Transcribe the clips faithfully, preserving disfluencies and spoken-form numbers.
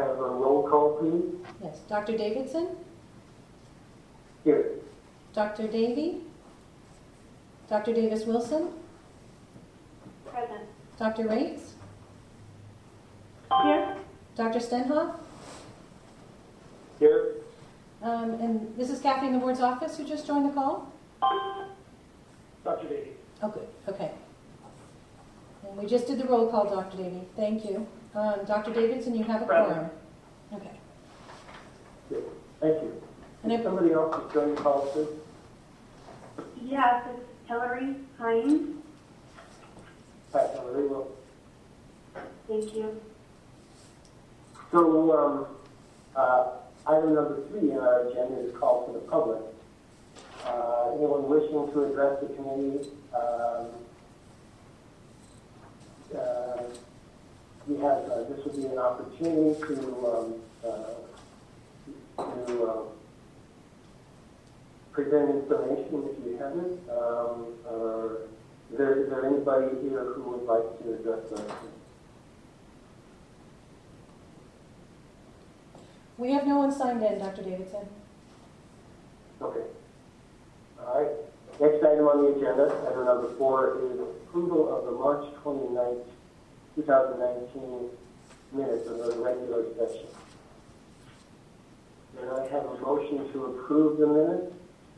have a roll call, please? Yes. Doctor Davidson? Here. Doctor Davy? Doctor Davis-Wilson? Present. Doctor Rates? Here. Doctor Stenhoff? Here. Um, and this is Kathy in the board's office who just joined the call? Doctor Davy. Oh, good. Okay. And we just did the roll call, Doctor Davy. Thank you. Um, Doctor Davidson, you have a quorum. Okay. Good. Thank you. And If if, somebody else is joining the call, please. Yes, it's Hillary Hines. Hi, Hillary. Well, Thank you. so, um, uh, item number three in our agenda is call for the public. Uh, anyone wishing to address the committee, um, uh, we have, uh, this would be an opportunity to, um, uh, to uh, present information if you have it. Um, or is there, is there anybody here who would like to address the we have no one signed in, Doctor Davidson. Okay. All right. Next item on the agenda, item number four, is approval of the March twenty-ninth, twenty nineteen minutes of the regular session. Can I have a motion to approve the minutes?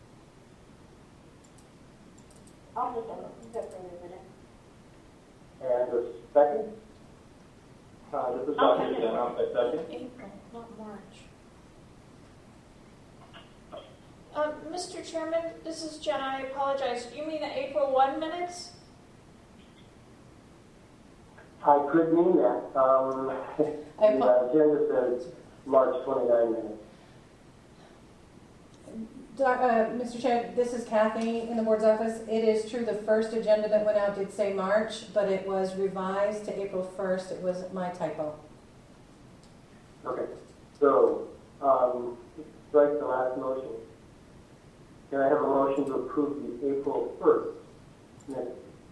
I'll just accept for a minute. And a second? Uh, this is I'll Doctor second. Stenhoff, a second. April, not March. Um, Mister Chairman, this is Jen. I apologize. You mean the April first minutes? I could mean that. Um, I the apo- agenda says March twenty-nine minutes. Doc- uh, Mister Chair, this is Kathy in the board's office. It is true the first agenda that went out did say March, but it was revised to April first. It was my typo. Okay. So, um, strike the last motion. Can I have a motion to approve the April first minutes?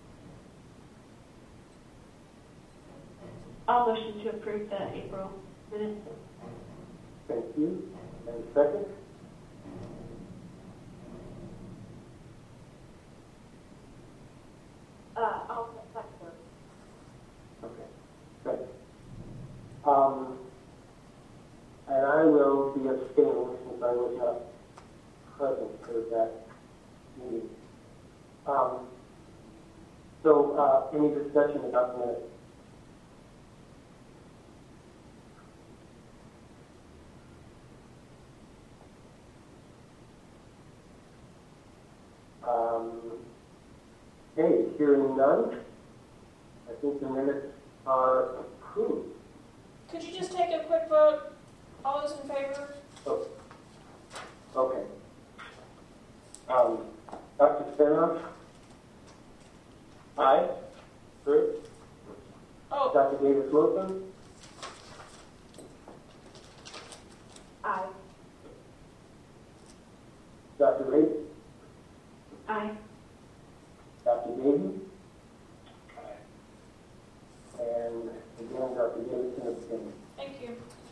I'll motion to approve the April minutes. Thank you. And second? Uh, I'll second. Okay. Good. Um, and I will be abstaining since I was not present for that meeting. Um, so, uh, any discussion about the minutes? Um, okay, hearing none, I think the minutes are approved. Could you just take a quick vote? All those in favor? Oh, okay. Um, Doctor Stenhoff? Aye. Approved. Oh, Doctor Davis-Wilson? Aye. Doctor Race? Aye. Doctor Davey? And again, Doctor Davidson abstained. thank you.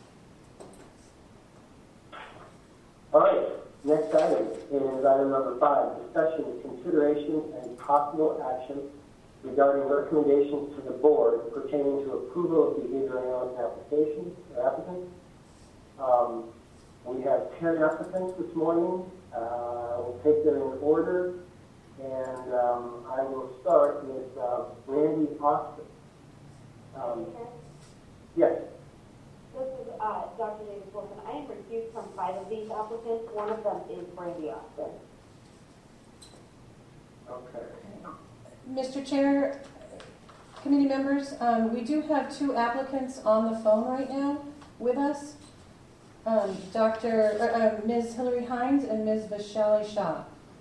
All right, next item is item number five, discussion, consideration, and possible action regarding recommendations to the board pertaining to approval of behavioral analysis applications or applicants. Um, we have ten applicants this morning. Uh, we'll take them in order, and um, I will start with uh, Randy Austin. Um, yes. This is uh, Doctor Davis Wilson. I am recused from five of these applicants. One of them is Brandy Austin. Okay. Mister Chair, committee members, um, we do have two applicants on the phone right now with us. Um, Doctor Uh, uh, Miz Hillary Hines and Miz Vishali Shah.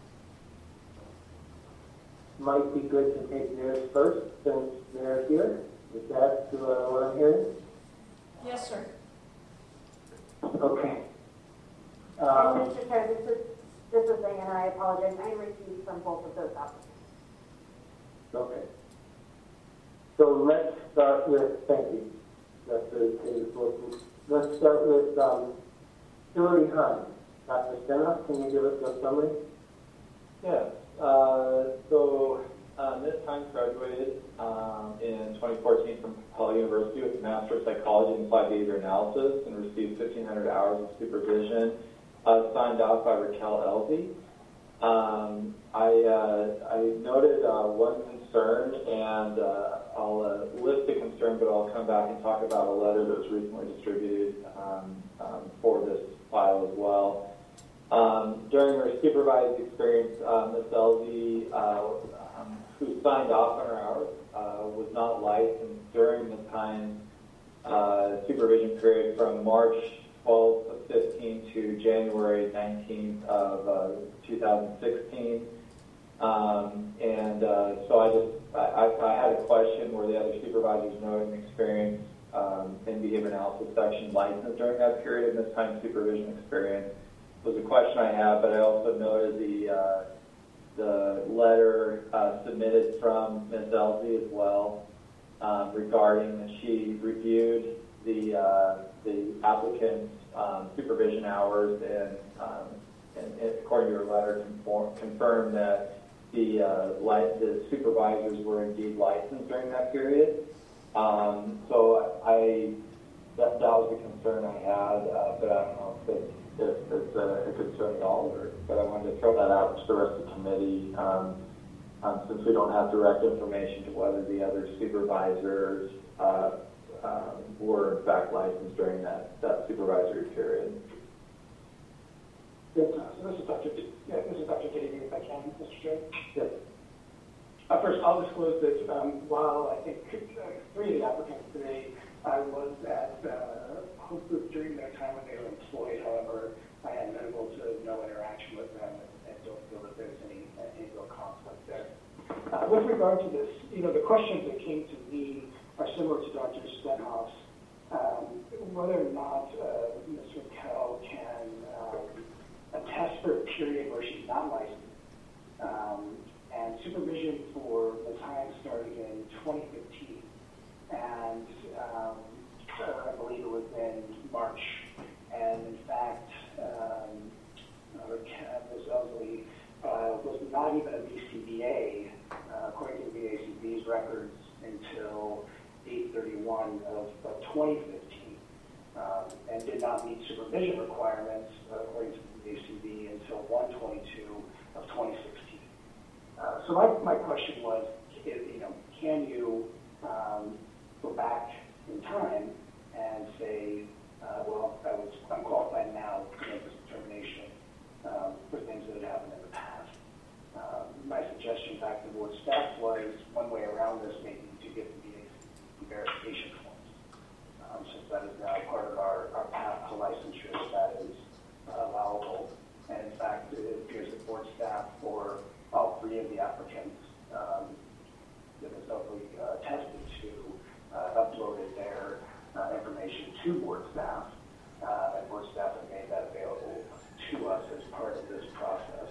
Might be good to take theirs first since they're here. Is that uh, what I'm hearing? Yes, sir. Okay. And Um, Mister Chair, this is this is Diana. I apologize. I am recused from both of those applicants. okay. So let's start with, thank you, Doctor Davis Wilson. let's start with um, Hillary Hunt. Doctor Stenoff, can you give us a summary? Yes. Uh, so uh, Miz Hines graduated um, in twenty fourteen from Capella University with a Master of Psychology in Applied Behavior Analysis and received fifteen hundred hours of supervision uh, signed off by Raquel Elzy. Um, I, uh, I noted uh, one concern, and uh, I'll uh, list the concern, but I'll come back and talk about a letter that was recently distributed um, um, for this file as well. Um, during her supervised experience, uh, Miz Elzy, uh, um, who signed off on her hours, uh, was not licensed during the time uh, supervision period from March twelfth of fifteen to January nineteenth of uh, two thousand sixteen. Um, and uh, so I just, I, I had a question where the other supervisors noted an experience um, in behavior analysis section licensed during that period of this time supervision experience. Was a question I have, but I also noted the uh, the letter uh, submitted from Miz Elzy as well um, regarding that she reviewed the uh, the applicant's um, supervision hours and, um, and, and according to her letter, conform, confirmed that the uh, li- the supervisors were indeed licensed during that period. Um, so I that, that was the concern I had, uh, but I don't know if it's if it's a, a concern at all, or, but I wanted to throw that out to the rest of the committee, um, um, since we don't have direct information to whether the other supervisors uh, um, were in fact licensed during that, that supervisory period. Yes, uh, so this is Doctor D- yeah, this is Doctor Davey, if I can, Mister Chair. Yes. Uh, first, I'll disclose that um, while I think uh, three of the applicants today, I was at uh, Hope Group during their time when they were employed. However, I had minimal to no interaction with them, and, and don't feel that there's any, any real conflict there. Uh, with regard to this, you know, the questions that came to me are similar to Doctor Stenhoff's. Um, whether or not uh, Miz Raquel can um, attest for a period where she's not licensed. Um, and supervision for Miz Hines started in twenty fifteen. And um, uh, I believe it was in March. And in fact, um, Miz Elzy uh, was not even a B C B A, uh, according to the B A C B's records, until eight thirty-one of, of twenty fifteen, um, and did not meet supervision requirements, uh, according to the B A C B, until one twenty-two of twenty sixteen. Uh, so my, my question was, you know, can you um, go back in time and say, uh, well, I was unqualified now to make this determination um, for things that had happened in the past. Um, my suggestion back to the board staff was one way around this, maybe to get the B A C B verification forms, um, since that is now part of our, our path to licensure, that is uh, allowable. And in fact, it appears that board staff for all three of the applicants um, that has hopefully uh, attested to uh, uploaded their uh, information to board staff, uh, and board staff have made that available to us as part of this process.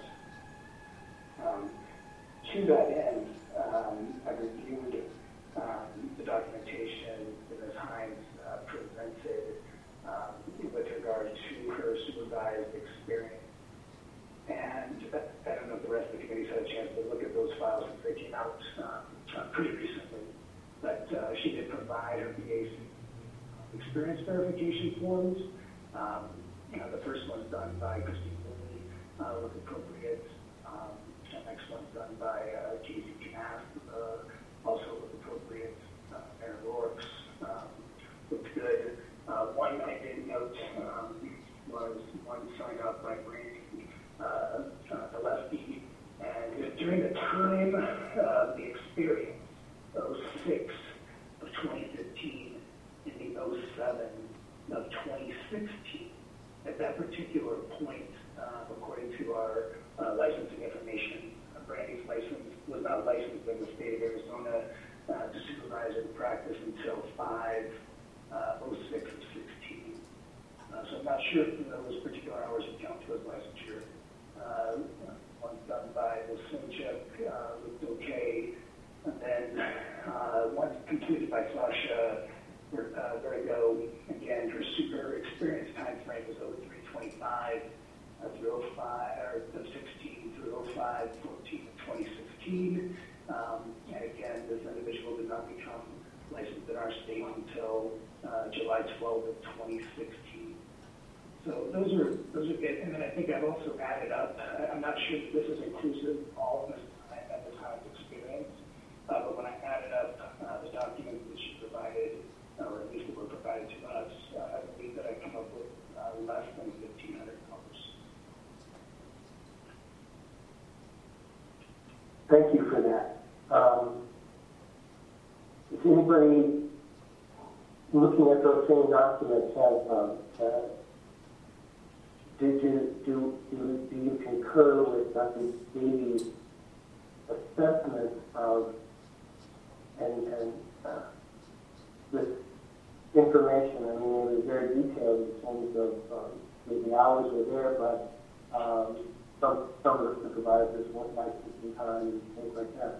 Um, to that end, um, I reviewed um, the documentation that Miz Hines uh, presented um, with regard to her supervised experience. And uh, I don't know if the rest of the committee's had a chance to look at those files since they came out um, uh, pretty recently, but uh, she did provide her B A C experience verification forms. Um, you know, the first one's done by Christine Lilly uh, with appropriate. Um, the next one's done by uh, Casey Knapp, uh, also with appropriate. Uh, Aaron Rourke's um, looked good. Uh, one I did note um, was one signed up by Brandy uh, uh, Gillespie, and during the time uh, the experience, oh six of twenty fifteen and the oh seven of twenty sixteen, at that particular point, uh, according to our uh, licensing information, uh, Brandy's license was not licensed in the state of Arizona uh, to supervise and practice until five oh six of sixteen. Uh, so I'm not sure if those particular hours would count towards licensure. Uh, one's done by the Simchuk, uh, looked okay, and then uh, one's completed by Sasha uh, Vertigo. Again, her super five uh, through oh five, or the sixteen through oh five, fourteen, and twenty sixteen. Um, and again, this individual did not become licensed in our state until uh, July twelfth of twenty sixteen. So those are those are good. And then I think I've also added up. I'm not sure if this is inclusive of all of Miz Time at the time's experience, uh, but when I added up uh, the documents that she provided, uh, or at least that were provided to us, uh, I believe that I come up with uh, less than fifteen hundred dollars. Thank you for that. Um, if anybody looking at those same documents has, um, uh, do, do, do, do, do you concur with Doctor Davies' assessment of, and, and uh, this information? I mean, it was very detailed in terms of um, the, the hours were there, but um, some, some of the supervisors weren't licensed in time and things like that.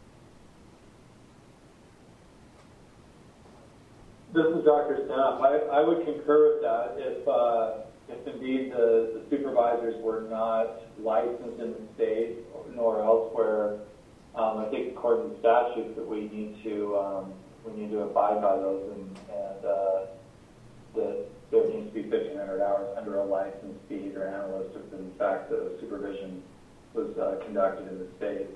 This is Doctor Staff. I, I would concur with that if, uh, if indeed the, the supervisors were not licensed in the state nor elsewhere. Um, I think according to statutes that we need to um, we need to abide by those, and, and uh, that there needs to be fifteen hundred hours under a licensed behavior analyst if in fact the supervision was uh, conducted in the state.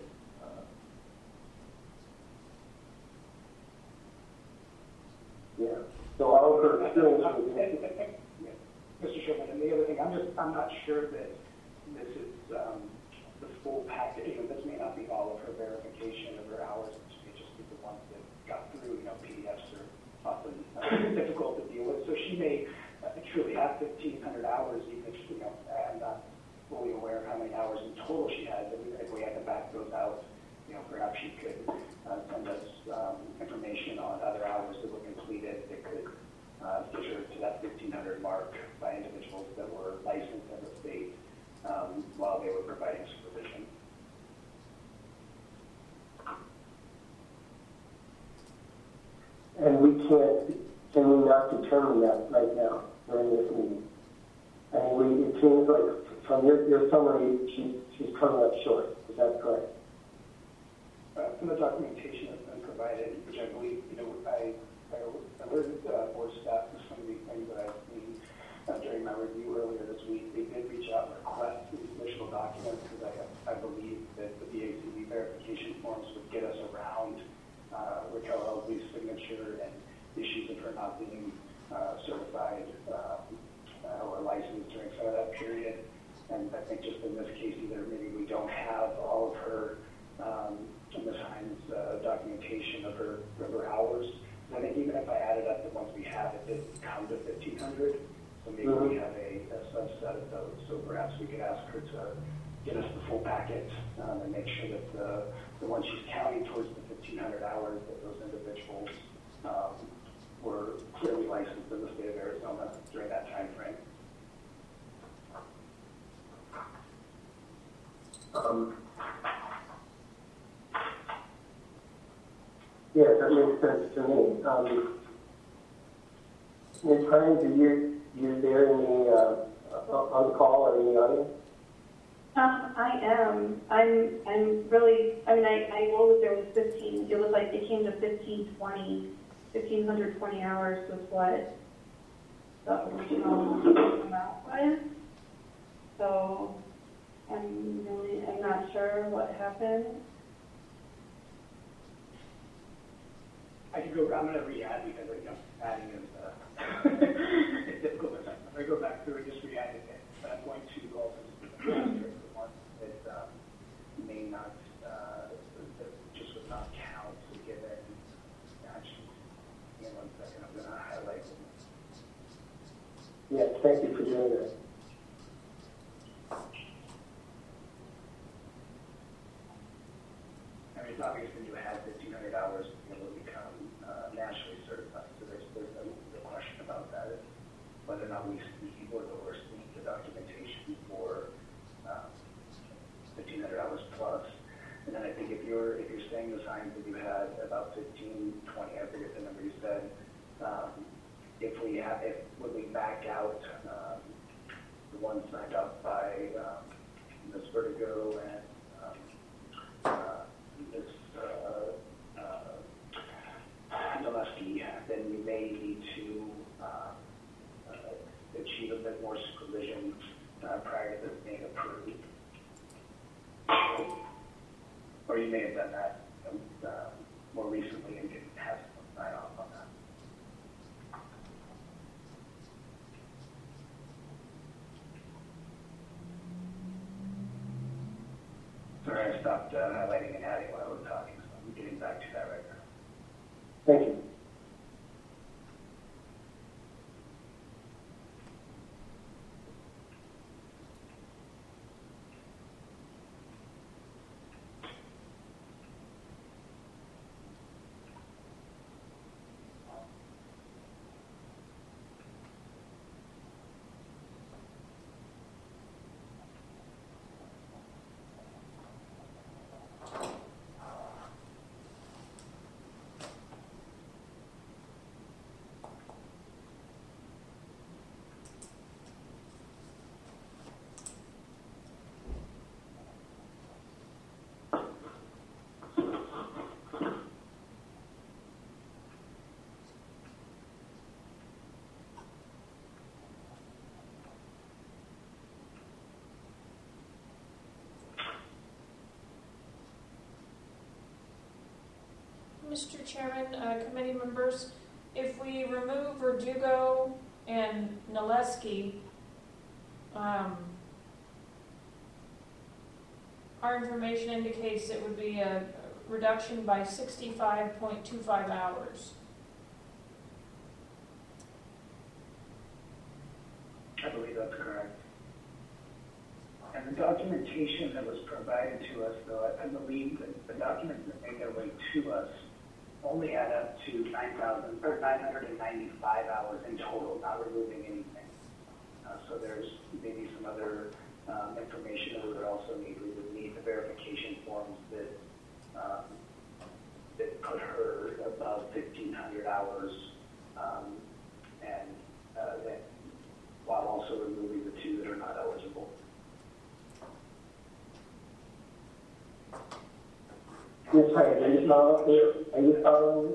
Yeah. So all of her experience was Mister Sherman, and the other thing, I'm just, I'm not sure that this is um, the full package. You know, this may not be all of her verification of her hours. It may just be the ones that got through. You know, P D Fs are often uh, difficult to deal with. So she may uh, truly have fifteen hundred hours, even if, you know, I'm not fully aware of how many hours in total she has. If we had to back those out, you know, perhaps she could uh, send us um, information on other hours that were completed that could uh, get her to that fifteen hundred mark by individuals that were licensed in the state um, while they were providing supervision. And we can't, can we not determine that right now during this meeting? I mean, we, it seems like from your, your summary, she, she's coming up short. Is that correct? Uh, some of the documentation that's been provided, which I believe, you know, I, I alerted uh, board staff to some of these things that I've seen uh, during my review earlier this week. They did reach out and request these additional documents because I, I believe that the D A C V verification forms would get us around uh, Raquel Elsley's signature and issues of her not being uh, certified um, uh, or licensed during some of that period. And I think just in this case, either maybe we don't have all of her um, Miz Hines' uh, documentation of her, of her hours. And I think even if I added up the ones we have, it did come to fifteen hundred. So maybe mm-hmm. we have a, a subset of those. So perhaps we could ask her to get us the full packet um, and make sure that the, the one she's counting towards the fifteen hundred hours, that those individuals um, were clearly licensed in the state of Arizona during that time frame. Um, yeah, that makes sense to me. Um, Miz Hines, are you, you there in the, uh, on the call or in the audience? Um, I am. I'm, I'm really, I mean, I, I know that there was fifteen, it was like, it came to fifteen twenty, fifteen twenty hours was what the original amount was. So, I'm really, I'm not sure what happened. I could go, I'm going to re-add because, you know, adding is uh, it's difficult. I'm going to go back through and just re-add it. But I'm going to also the one that um, may not, uh, that just would not count to get in. Actually, in one second, I'm going to highlight them. Yes, thank you for doing that. I mean, it's obvious that you have fifteen hundred hours to be able to become uh, nationally certified. So there's, there's no, no question about that. It's whether or not we see or we're seeing the documentation for um, fifteen hundred hours plus. And then I think if you're if you're saying the signs that you had about fifteen, twenty, I forget the number you said. Um, if we have, if when we back out um, the one signed off by um, Miz Vertigo and um, uh, Miz Uh, uh, Naleski, then we may need to uh, uh, achieve a bit more supervision uh, prior to this being approved. Or you may have done that uh, more recently and didn't have some sign off on that. Sorry, I stopped uh, highlighting and adding while I was talking, so I'm getting back to that right now. Thank you. Mister Chairman, uh, committee members, if we remove Verdugo and Naleski, um, our information indicates it would be a reduction by sixty-five point two five hours. I believe that's correct. And the documentation that was provided to us, though, I, I believe that the documents that made their way to us only add up to nine thousand or nine hundred ninety-five hours in total, not removing anything. Uh, so there's maybe some other um, information that we would also need. We would need the verification forms that um, that put her above fifteen hundred hours, um, and uh, that while also removing the two that are not eligible. Yes, sir. Are you following? Are you following?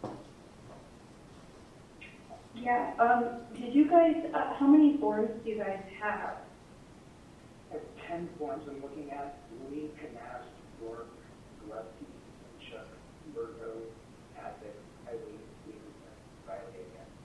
Yeah, um, did you guys, uh, how many forms do you guys have? I have ten forms I'm looking at: Lee, Canast, York, Gillespie, Chuck, Virgo, Attic, Eileen, Stevenson, Riley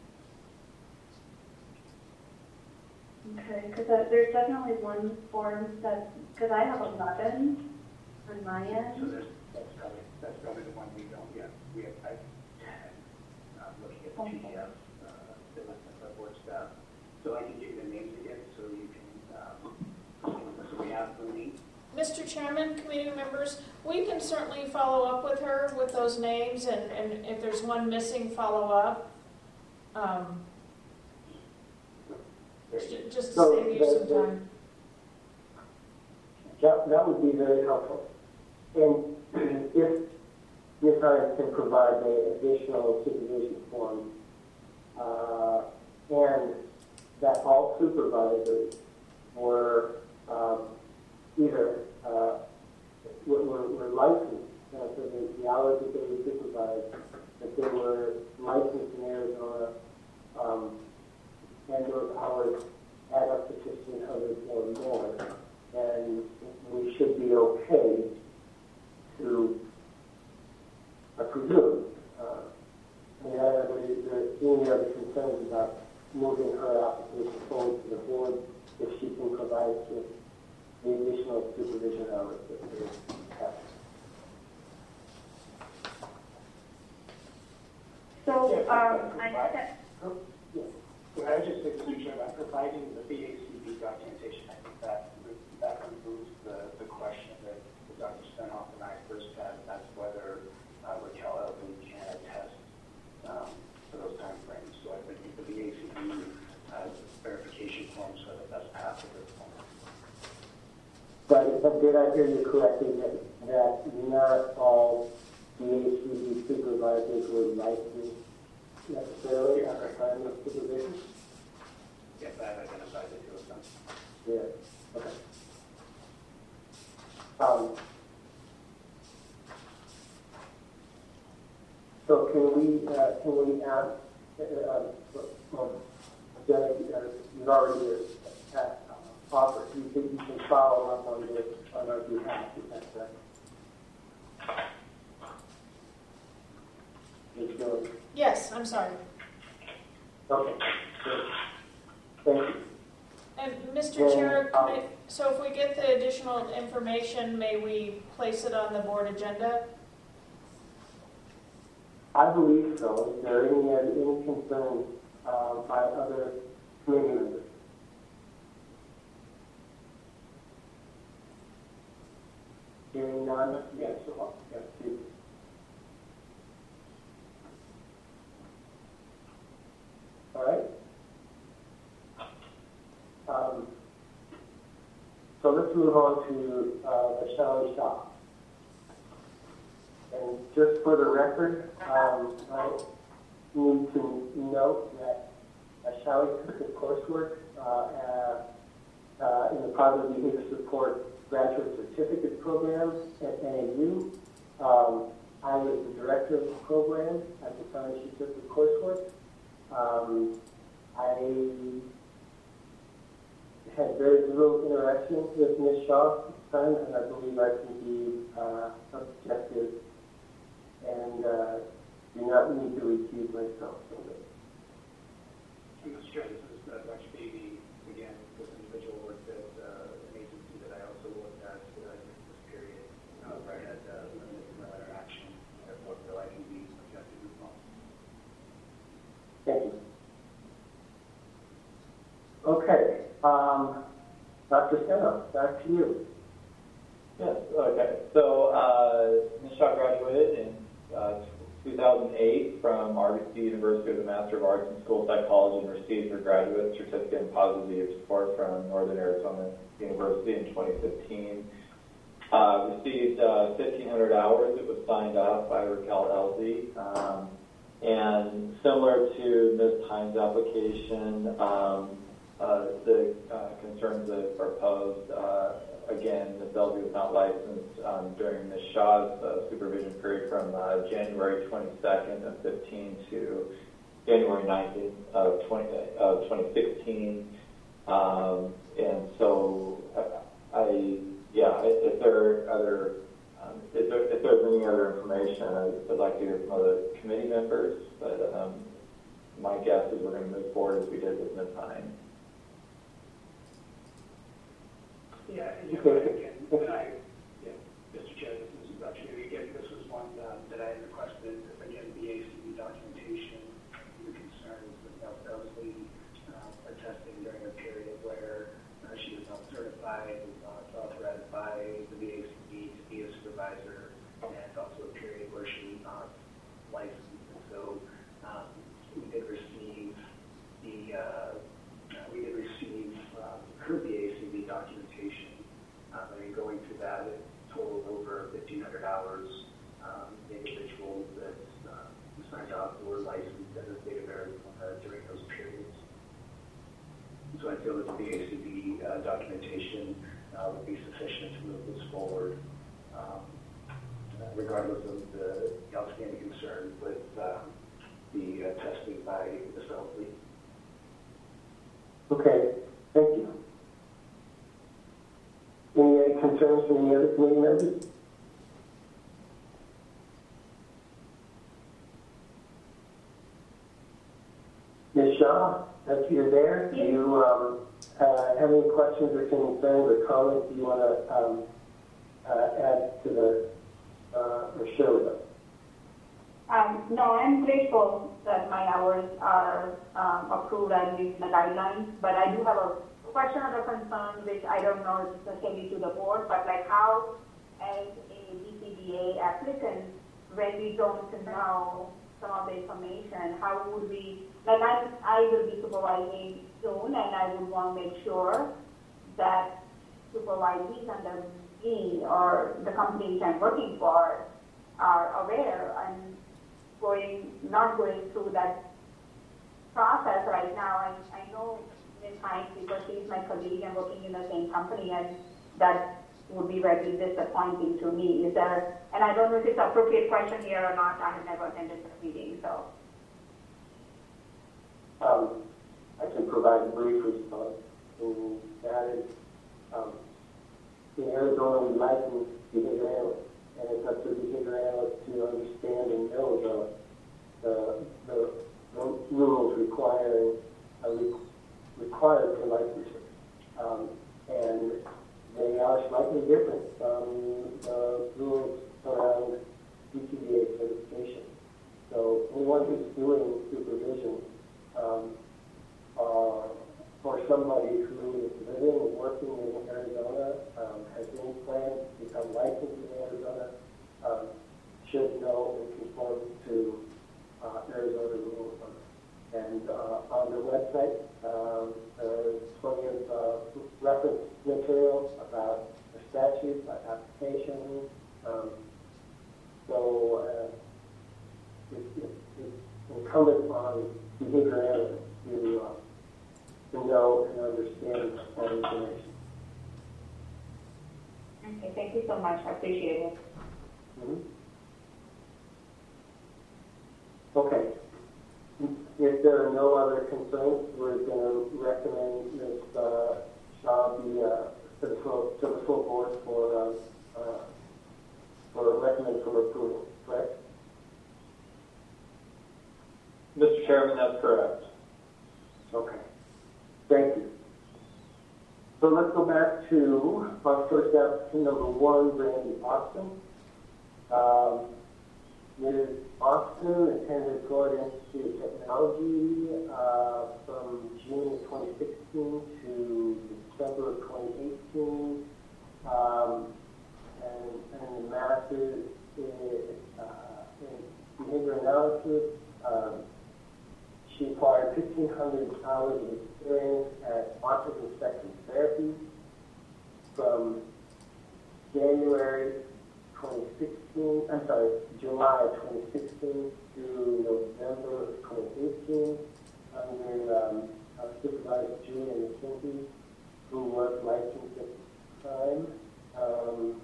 again. Okay, because uh, there's definitely one form that, because I have eleven on my So end. there's, that's probably, that's probably the one we don't yet. We have, I have ten, uh, looking at the P D F, uh, the list of board staff. So I can give you the names again so you can, um, so we have Lee. Mister Chairman, committee members, we can certainly follow up with her with those names, and, and if there's one missing, follow up. Um, j- just to So save you the- some the- time. That, that would be very helpful. And if Miz Hines can provide the additional supervision form, uh, and that all supervisors were um, either uh, were, were, were licensed, uh, so the, the hours that they were supervised, that they were licensed in Arizona, um, and those hours add up to fifteen hundred or more, and we should be okay to uh, presume. Uh, I mean, I don't know if there are any other concerns about moving her application forward to the board if she can provide us with the additional supervision hours that we have. So, um, I had that, Well, I just think, Mister Chairman, by providing the B A C B documentation, I think that that removes the, the question that Doctor Stenoff and I first had, and that's whether uh, Raquel Elvin can attest um, for those time frames. So I think the B A C B uh, verification forms are the best path at this point. But, but did I hear you correctly that, that not all B A C B supervisors were licensed necessarily at the time of supervision? Yes, I have identified the two of them. Um, so can we, uh, can we ask, uh, uh, well, Jenna, uh, you've already uh, offered, you think you can follow up on this on our behalf, is that correct? Ms. Jones? Yes, I'm sorry. Okay, good. Thank you. And Mister Then, Chair, um, can I- so if we get the additional information, may we place it on the board agenda? I believe so. Is there any, uh, any concerns uh, by other committee members? Hearing none? Yes, so, yes, please. All right. Um, so let's move on to uh, Ashali Shah. And just for the record, um, I need to note that Ashali took the coursework uh, at, uh, in the Positive Behavior Support Graduate Certificate Program at N A U. Um, I was the director of the program at the time she took the coursework. Um, I had very little interaction with Miz Shaw at the time, and I believe I can be uh, objective and uh, do not need to recuse myself from it. Mister Chair, this is uh, Doctor Beebe again. This individual worked at uh, an agency that I also worked at uh, during this period, uh, where I had uh, limited interaction. Therefore, feel I can be objective as well. Thank you. Okay, um, Doctor Steno, back to you. Yes, okay. So uh, Miz Shaw graduated in uh, two thousand eight from R B C University with a Master of Arts in School Psychology and received her graduate certificate in Positive Behavior Support from Northern Arizona University in twenty fifteen. Uh, received uh, fifteen hundred hours. It was signed off by Raquel Elzy. Um, and similar to Miz Hines' application, um, uh, the uh, concerns that are posed, uh, again, Miz Elzy was not licensed um, during Miz Shaw's uh, supervision period from uh, January twenty-second of fifteen to January nineteenth of twenty sixteen. Um, and so I, I yeah, if there are other, um, if, there, if there's any other information, I would like to hear from other committee members, but um, my guess is we're going to move forward as we did with Miz Hines. Yeah, and you know, again, when I, yeah, Mister Chair, this is Doctor Beebe again. This was one um, that I had requested, again, the A C B documentation, the concerns with Miz Elzy uh, attesting during a period where uh, she was not certified, was not authorized by the V A C B to be a supervisor, and also a period where she was not licensed. And so um, we did receive the, uh, uh, we did receive um, her V A C B documentation. Um, and going through that, it totaled over fifteen hundred hours. Um, the individuals that uh, signed off were licensed in the state of Arizona during those periods. So I feel that the V A C B uh, documentation uh, would be sufficient to move this forward, um, uh, regardless of the outstanding concerns with um, the uh, testing by Miz Elzy. Okay, thank you. Any other concerns from any other committee members? Miz Shaw, if you're there, do you um, uh, have any questions or concerns or comments you want to um, uh, add to the, uh, or share with us? Um, no, I'm grateful that my hours are um, approved and in the guidelines, but I do have a question or a concern which I don't know if it's necessarily to the board, but like how, as a B C B A applicant, when we don't know some of the information, how would we, like I, I will be supervising soon and I would want to make sure that supervisees under me or the companies I'm working for are aware and going, not going through that process right now. And I know Miz Hines, because she's my colleague and working in the same company, and that would be very disappointing to me. Is there, and I don't know if it's an appropriate question here or not, I have never attended the meeting, so. Um, I can provide a brief response. And that is, um, in Arizona, we license behavior analysts, and it's up to the behavior analyst to understand and know the, the, the, the rules requiring, uh, re- required for licensure. Um, and they are slightly different from the rules around B T D A certification. So anyone who's doing supervision um, uh, for somebody who is living and working in Arizona, um, has any plans to become licensed in Arizona, um, should know and conform to uh, Arizona rules. And uh, on the website, um, there's plenty of uh, reference material about the statute, about applications. Um, so uh, it, it, it's incumbent on behavior analysts to, uh, to know and understand that information. Okay, thank you so much. I appreciate it. Mm-hmm. Okay. If there are no other concerns, we're going to recommend Miz Uh, Shaw be uh, to the full to the full board for uh, uh, for recommend for approval. Correct? Mister Chairman, that's correct. Okay. Thank you. So let's go back to our first applicant, number one, Brandy Austin. Um, Miz Austin attended Florida Institute of Technology uh, from June of twenty sixteen to December of twenty eighteen, um, and, and a master's in, uh, in behavior analysis. Um, she acquired fifteen hundred hours of experience at autism spectrum therapy from January twenty sixteen, I'm sorry, July twenty sixteen to November twenty eighteen under um, uh, Supervisor Julian McKenzie, who was licensed at the time. Um,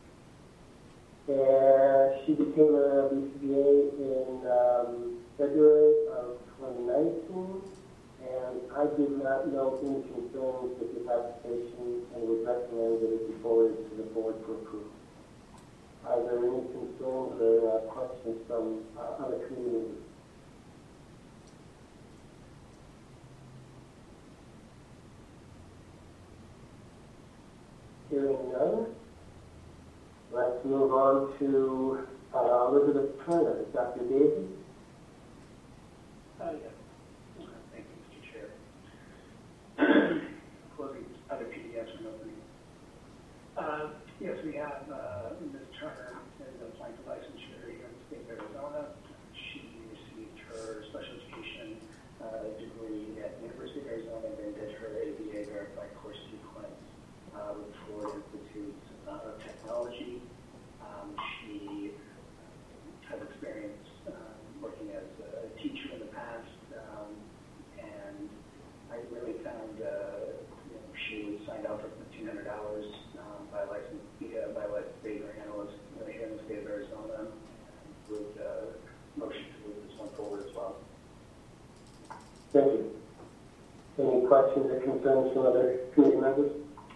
and she became a B C B A in um, February of twenty nineteen, and I did not know any concerns with this application and would recommend that it be forwarded to the board for approval. Are there any concerns or uh, questions from uh, other community members? Hearing none, let's move on to uh, Elizabeth Turner. Doctor Davies? Uh, yeah. Thank you, Mister Chair. Closing other P D Fs from opening. Uh, yes, we have uh, Miz Turner is applying for licensure here in the state of Arizona. She received her special education uh, degree at the University of Arizona and then did her A B A verified course sequence uh, with Florida Institute uh, of Technology. Um, she has experience uh, working as a teacher in the past, um, and I really found uh, you know, she was signed out for fifteen hundred hours um, by a licensed uh, by a licensed behavior analyst uh, here in the state of Arizona. And would uh, motion to move this one forward as well. Thank you. Any questions or concerns from other committee members?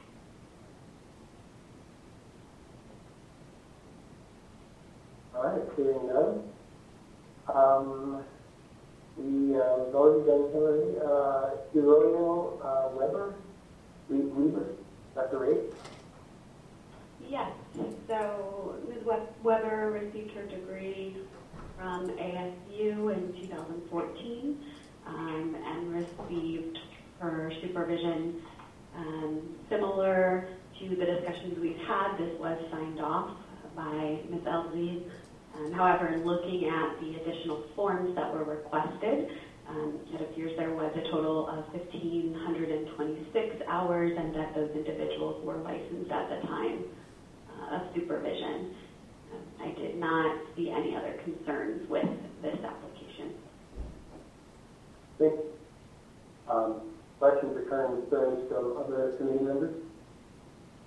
All right, hearing none. Um, we uh, voted on Hillary uh, Hiroyo uh, Weber. Weber, Doctor Ray? Yes. So Miz Weber received her degree from A S U in two thousand fourteen um, and received her supervision. Um, similar to the discussions we've had, this was signed off by Miz Elsie. Um, however, in looking at the additional forms that were requested, um, it appears there was a total of one thousand five hundred twenty-six hours and that those individuals were licensed at the time uh, of supervision. Um, I did not see any other concerns with this application. Thank you. Um, questions or concerns from other committee members?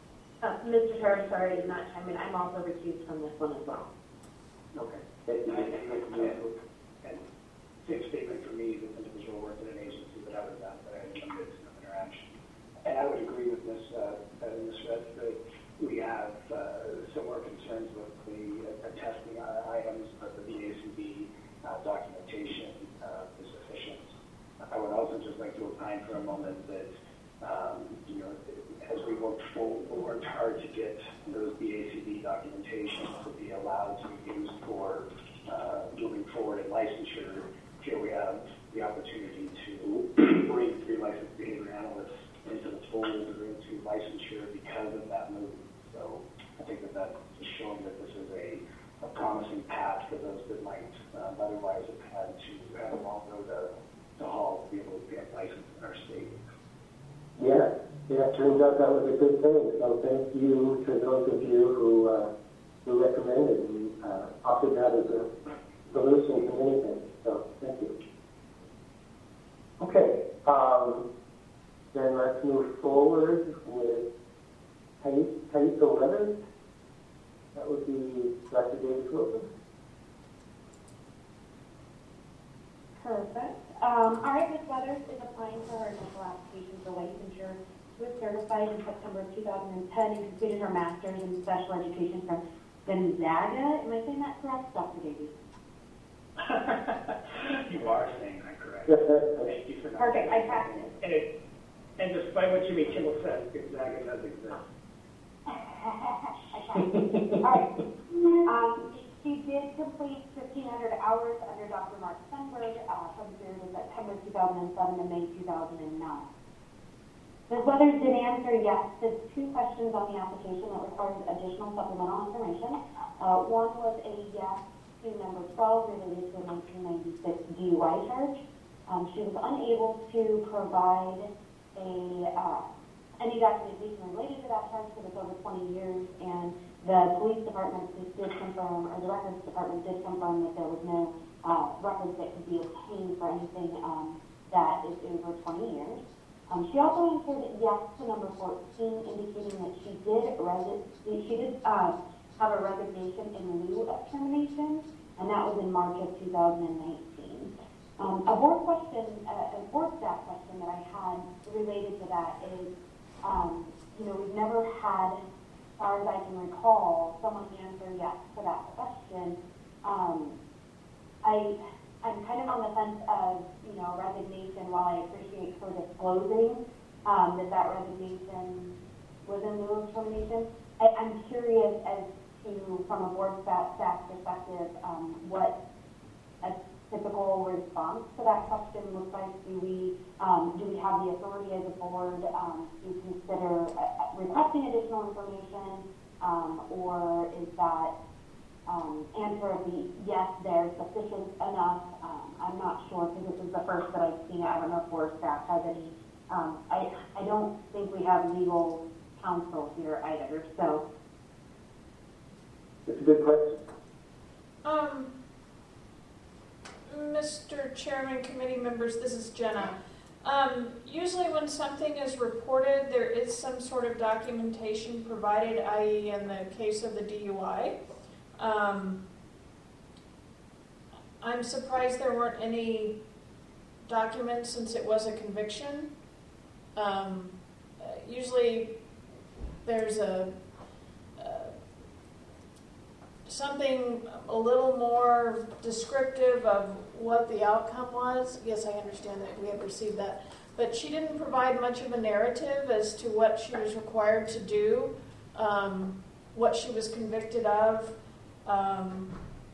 Uh, Mister Chair, sorry, I'm not chiming in. I'm also recused from this one as well. Okay. And, and, and same statement for me, this individual worked in an agency, but other than that, I had limited interaction. And I would agree with Miz Uh, uh, Miz Red that we have uh, similar concerns with the uh, testing uh, items, but the B A C B uh, documentation uh, is sufficient. I would also just like to opine for a moment that, um, you know, as we worked, full, we worked hard to get those B A C B documentation to be allowed to be used for uh, moving forward in licensure. Here we have the opportunity to bring three licensed behavior analysts into the fold or into licensure because of that move. So I think that that's just showing that this is a, a promising path for those that might um, otherwise have had to have a long road to, to haul to be able to get licensed in our state. Yeah, yeah, it turns out that was a good thing. So thank you to those of you who, uh, who recommended and uh, offered that as a solution to many things. So thank you. Okay, um, then let's move forward with Taissa Weathers. That would be Doctor Davis Wilson. Perfect. Um, all right, Miz Weathers is applying for her initial application for licensure. She was certified in September of two thousand ten and completed her master's in special education from Gonzaga. Am I saying that correct, Doctor Davies? You are saying that correct. Thank you for not. Perfect. I practiced. And, it, and despite what Jimmy Kimmel says, Gonzaga does exist. Okay. All right. Um, she did complete fifteen hundred hours under Doctor Mark Stenberg uh, from the period of September two thousand seven to May two thousand nine. Miz Weathers did answer yes to two questions on the application that required additional supplemental information. Uh, one was a yes to number twelve related to a nineteen ninety-six D U I charge. Um, she was unable to provide a uh, any documentation related to that charge because it's over twenty years, and the police department did confirm, or the records department did confirm that there was no uh, records that could be obtained for anything um, that is over twenty years. Um, she also answered yes to number fourteen, indicating that she did resi- she did uh, have a resignation in lieu of termination, and that was in March of two thousand nineteen. Um, a board question, uh, a board staff question that I had related to that is, um, you know, we've never had, as far as I can recall, someone answer yes to that question. Um, I, I'm kind of on the fence of, you know, resignation. While I appreciate her disclosing um, that that resignation was in lieu of termination, I, I'm curious as to, from a board staff, staff perspective, um, what a typical response to that question looks like. Do we um, do we have the authority as a board um, to consider uh, requesting additional information, um, or is that um, answer of the yes, they're sufficient enough? Um, I'm not sure because this is the first that I've seen it. I don't know if board staff has any. Um, I I don't think we have legal counsel here either. So It's a good question. Um, Mister Chairman, committee members, this is Jenna. Um, usually when something is reported, there is some sort of documentation provided, that is in the case of the D U I. Um, I'm surprised there weren't any documents since it was a conviction. Um, uh, usually there's a something a little more descriptive of what the outcome was. Yes, I understand that we have received that. But she didn't provide much of a narrative as to what she was required to do, um, what she was convicted of. Um,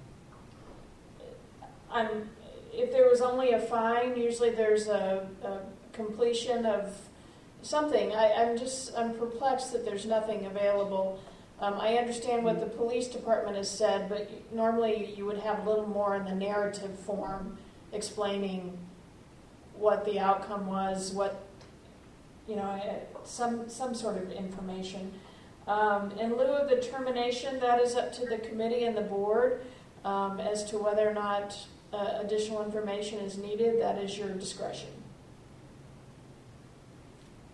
I'm, if there was only a fine, usually there's a, a completion of something. I, I'm just, I'm perplexed that there's nothing available. Um, I understand what the police department has said, but normally you would have a little more in the narrative form explaining what the outcome was, what, you know, some some sort of information. Um, in lieu of the termination, that is up to the committee and the board um, as to whether or not uh, additional information is needed. That is your discretion.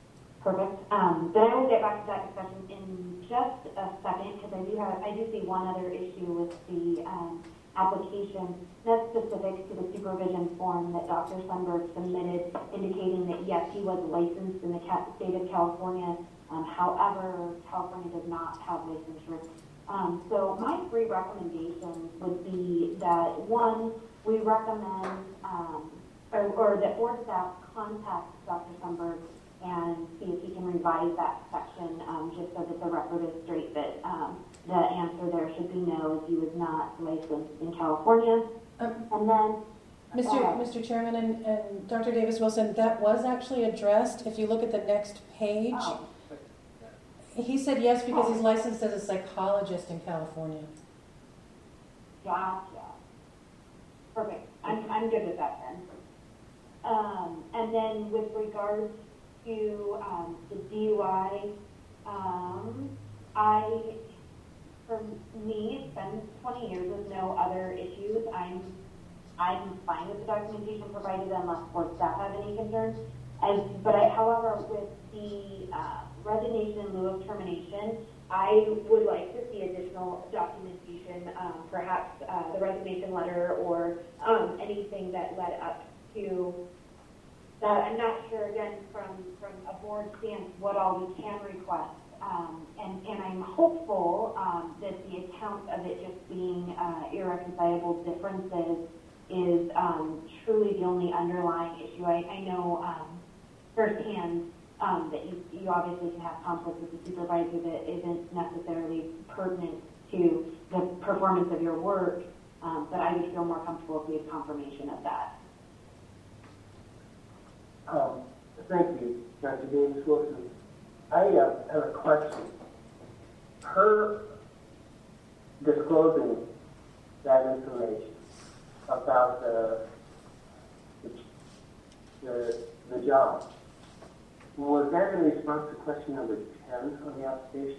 Perfect. Um, but I will get back to that discussion in just a second because I do have, I do see one other issue with the um, application that's specific to the supervision form that Doctor Sundberg submitted, indicating that yes, he was licensed in the state of California. Um, however, California does not have licensure. Um, so my three recommendations would be that one, we recommend, um, or, or that board staff contact Doctor Sundberg and see if he can revise that section, um, just so that the record is straight that um, the answer there should be no, as he was not licensed in California. Um, and then, Mister uh, Mister Chairman and, and Doctor Davis Wilson, that was actually addressed. If you look at the next page, oh, he said yes because he's licensed as a psychologist in California. gotcha. Perfect. I'm I'm good with that then. Um, and then with regards to um, the D U I, um, I, for me, it's been twenty years with no other issues. I'm, I'm fine with the documentation provided unless board staff have any concerns. And, but I, however, with the uh, resignation in lieu of termination, I would like to see additional documentation, um, perhaps uh, the resignation letter or um, anything that led up to that. I'm not sure, again, from, from a board stance, what all we can request. Um, and, and I'm hopeful um, that the account of it just being uh, irreconcilable differences is um, truly the only underlying issue. I, I know um, firsthand um, that you, you obviously can have conflict with the supervisor that isn't necessarily pertinent to the performance of your work, um, but I would feel more comfortable if we had confirmation of that. Um, thank you, Doctor Davis Wilson. I uh, have a question. Her disclosing that information about the the, the job, was that in response to question number ten on the application?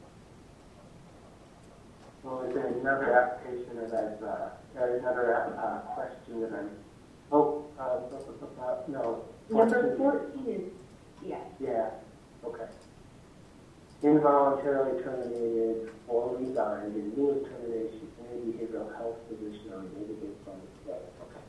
Or was there another application that I've, uh, or another uh, question that I'm, oh, uh, uh, no. Number fourteen is, yes. Yeah, okay. Involuntarily terminated or resigned in lieu of termination from any behavioral health position or related employment status. Okay.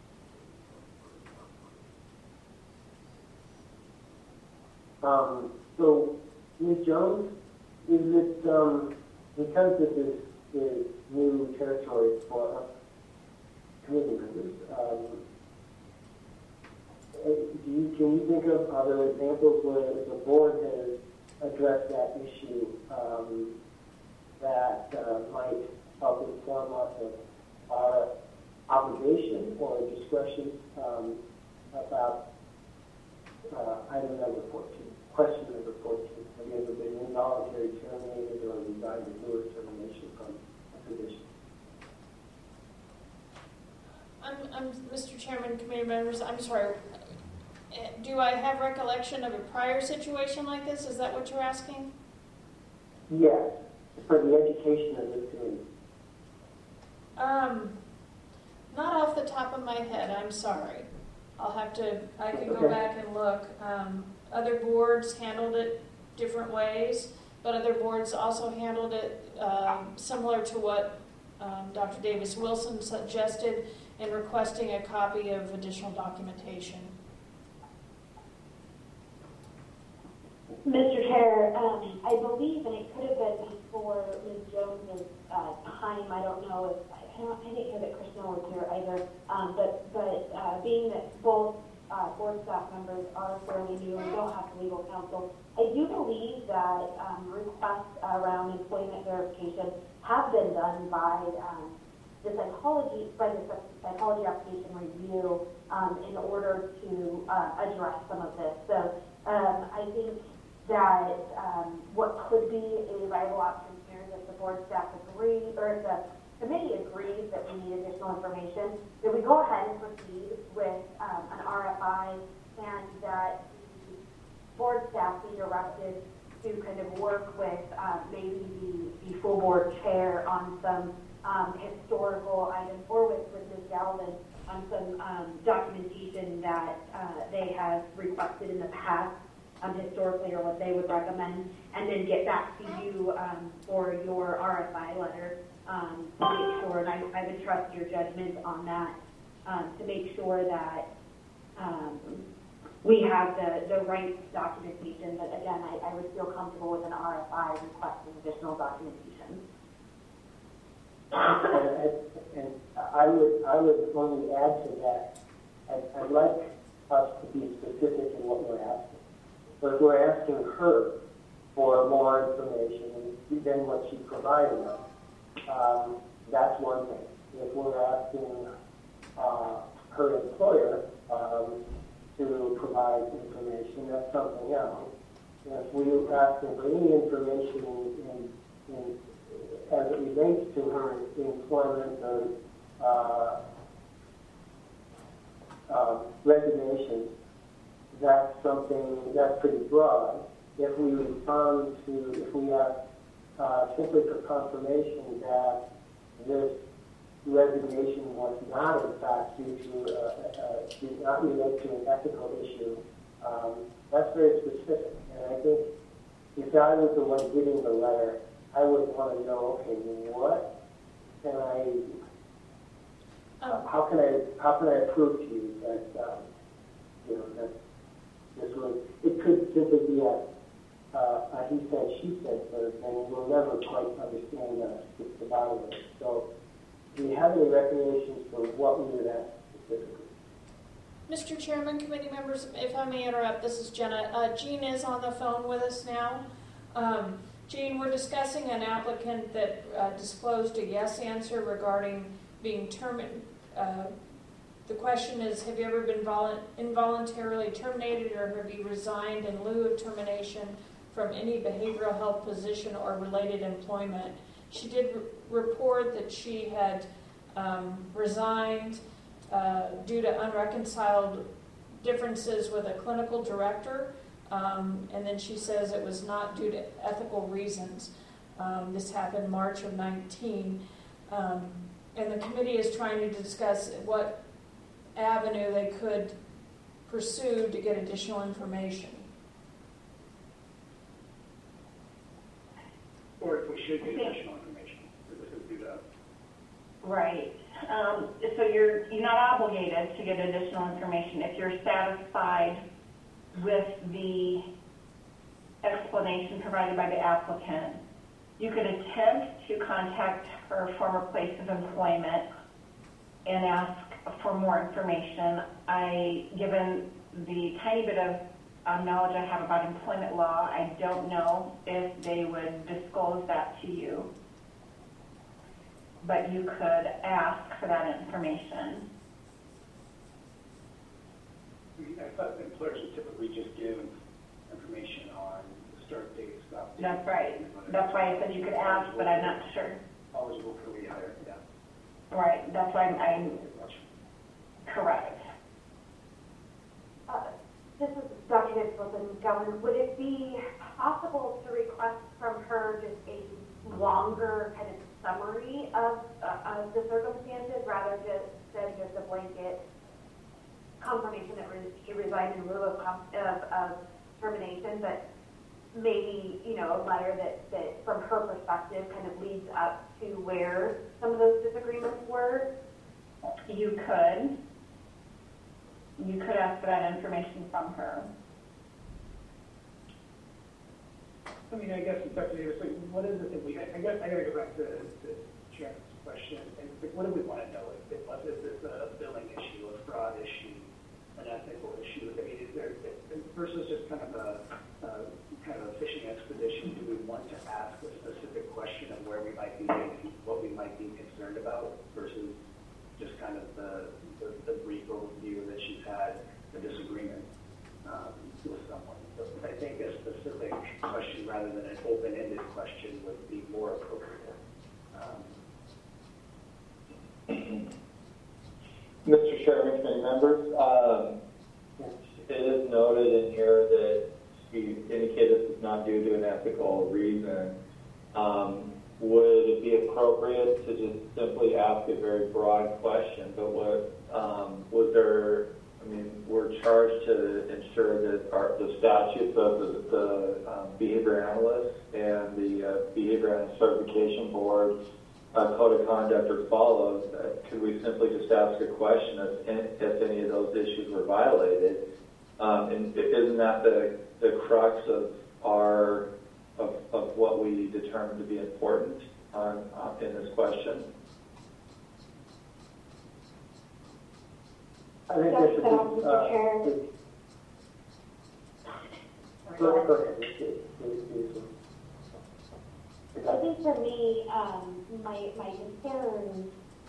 Um, so, Miz Jones, is it, um, because this is, is new territory for us committee members, um, do you, can you think of other examples where the board has addressed that issue um, that uh, might help inform us of our obligation or discretion um, about uh, item number fourteen, question number fourteen? Have you ever been involuntarily terminated or resigned in lieu of termination from a position? I'm, I'm, Mister Chairman, committee members, I'm sorry. Do I have recollection of a prior situation like this? Is that what you're asking? Yes, for the education of this community. Um, not off the top of my head, I'm sorry. I'll have to, I can go Okay. back and look. Um, other boards handled it different ways, but other boards also handled it um, similar to what um, Doctor Davis Wilson suggested in requesting a copy of additional documentation. Mister Chair, um, I believe, and it could have been before Miz Jones' uh, time, I don't know if, I, don't, I didn't hear that Krishna was here either, um, but, but uh, being that both uh, board staff members are fairly new and don't have legal counsel, I do believe that um, requests around employment verification have been done by um, the psychology, by the psychology application review um, in order to uh, address some of this. So um, I think that um, what could be a viable option here is if the board staff agree, or if the committee agrees that we need additional information, that we go ahead and proceed with um, an R F I, and that the board staff be directed to kind of work with uh, maybe the, the full board chair on some um, historical items, or with, with Miz Galvin on some um, documentation that uh, they have requested in the past um, historically or what they would recommend, and then get back to you um, for your R F I letter um, to make sure, and I, I would trust your judgment on that, um, to make sure that um, we have the, the right documentation. But again, I, I would feel comfortable with an R F I requesting additional documentation. And, and I would, I would only add to that, I'd, I'd like us to be specific in what we're asking. So if we're asking her for more information than what she provided us, um, that's one thing. If we're asking uh, her employer um, to provide information, that's something else. And if we're asking for any information in, in as it relates to her employment or uh, uh, resignation, that's something that's pretty broad. If we respond to, if we ask uh, simply for confirmation that this resignation was not in fact due to, uh, uh, did not relate to an ethical issue, um, that's very specific. And I think if I was the one giving the letter, I would want to know, okay, what can I, uh, how can I, how can I prove to you that, um, you know, that this was, it could simply be a, uh, a he said, she said sort of thing. We'll never quite understand the, the bottom of it. So, do you have any recommendations for what we would ask specifically? Mister Chairman, committee members, if I may interrupt, this is Jenna. Uh, Jean is on the phone with us now. Um, Jean, we're discussing an applicant that uh, disclosed a yes answer regarding being terminated. Uh, the question is, have you ever been volu- involuntarily terminated or have you resigned in lieu of termination from any behavioral health position or related employment? She did re- report that she had um, resigned uh, due to unreconciled differences with a clinical director. Um, and then she says it was not due to ethical reasons. Um, this happened March of nineteen. Um, and the committee is trying to discuss what avenue they could pursue to get additional information. Or if we should get additional information, we would do that. Right. Um, so you're, you're not obligated to get additional information if you're satisfied with the explanation provided by the applicant. You could attempt to contact her former place of employment and ask for more information. I, given the tiny bit of um, knowledge I have about employment law, I don't know if they would disclose that to you. But you could ask for that information. I thought employers would typically just give information on the start date, stop date. That's right. That's why I said you could ask, but I'm not sure. Eligible for rehire, yeah. Right. That's why I'm, I'm correct. Uh, this is Doctor Nicholson. Governor, would it be possible to request from her just a longer kind of summary of, uh, of the circumstances rather just, than just a blanket confirmation that she resigned in lieu of, of, of termination, but maybe, you know, a letter that, that from her perspective kind of leads up to where some of those disagreements were? You could. You could ask for that information from her. I mean, I guess it's up to you. So what is it that we, I guess I gotta go back to the chairman's question. And like, what do we want to know? If it was, is this a billing issue, a fraud issue, an ethical issue? I mean, is there, versus just kind of a, uh, kind of a fishing expedition, do we want to ask a specific question of where we might be, what we might be concerned about versus just kind of the, the, the brief overview that she's had a disagreement um, with someone. So I think a specific question rather than an open-ended question would be more appropriate. Um, Mister Chairman, committee members, um, it is noted in here that she indicated this is not due to an ethical reason. Um, would it be appropriate to just simply ask a very broad question? But what um, was there I mean, we're charged to ensure that our, the statutes of the, the um, behavior analysts and the uh, behavior analyst certification board uh, code of conduct are followed. Uh, could we simply just ask a question if, if any of those issues were violated? Um, and isn't that the, the crux of our of, of what we determine to be important on, uh, in this question? I think Yes, there should um, be, Mister uh, Chair. the- Go ahead, go ahead. Please, please, please. I think for me, um, my, my concern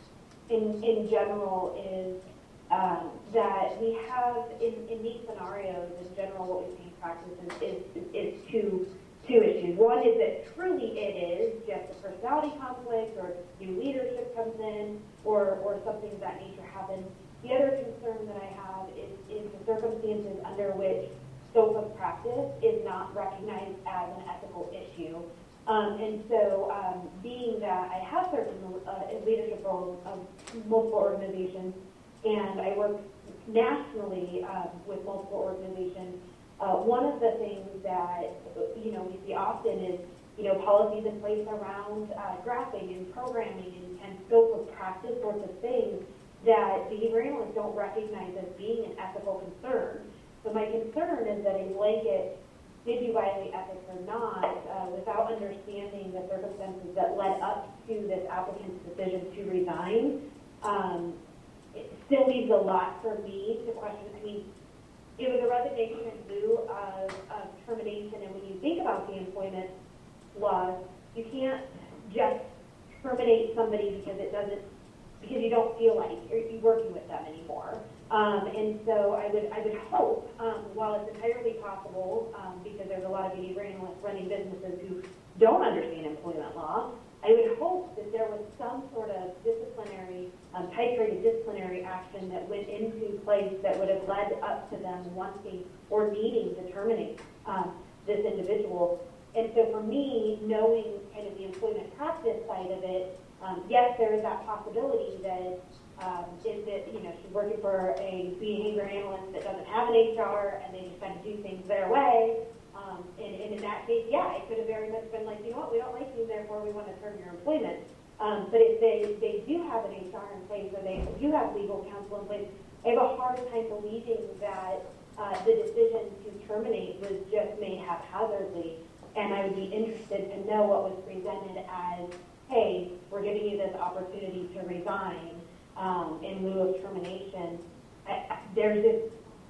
in, in general is um, that we have, in, in these scenarios, in general, what we see in practice is, is, is two, two issues. One is that truly it is just a personality conflict, or new leadership comes in, or, or something of that nature happens. The other concern that I have is, is the circumstances under which scope of practice is not recognized as an ethical issue. Um, and so, um, being that I have served in, uh, in leadership roles of multiple organizations, and I work nationally um, with multiple organizations, uh, one of the things that, you know, we see often is, you know, policies in place around uh, graphing and programming and, and scope of practice sorts of things that behavior analysts don't recognize as being an ethical concern. So my concern is that a blanket, did you violate ethics or not, uh, without understanding the circumstances that led up to this applicant's decision to resign, um, it still leaves a lot for me to question. I mean, it was a resignation in lieu of, of termination, and when you think about the employment laws, you can't just terminate somebody because it doesn't because you don't feel like you're, you're working with them anymore. Um, and so I would, I would hope, um, while it's entirely possible, um, because there's a lot of behavior analysts running businesses who don't understand employment law, I would hope that there was some sort of disciplinary, um, titrated disciplinary action that went into place that would have led up to them wanting or needing to terminate um, this individual. And so for me, knowing kind of the employment practice side of it, Um, yes, there is that possibility that um, if it, you know, she's working for a behavior analyst that doesn't have an H R and they just kind of do things their way. Um, and, and in that case, yeah, it could have very much been like, you know what, we don't like you, therefore we want to term your employment. Um, but if they, they do have an H R in place or they do have legal counsel in place, I have a hard time believing that uh, the decision to terminate was just made haphazardly. And I would be interested to know what was presented as, hey, we're giving you this opportunity to resign um, in lieu of termination. I, I, there's this,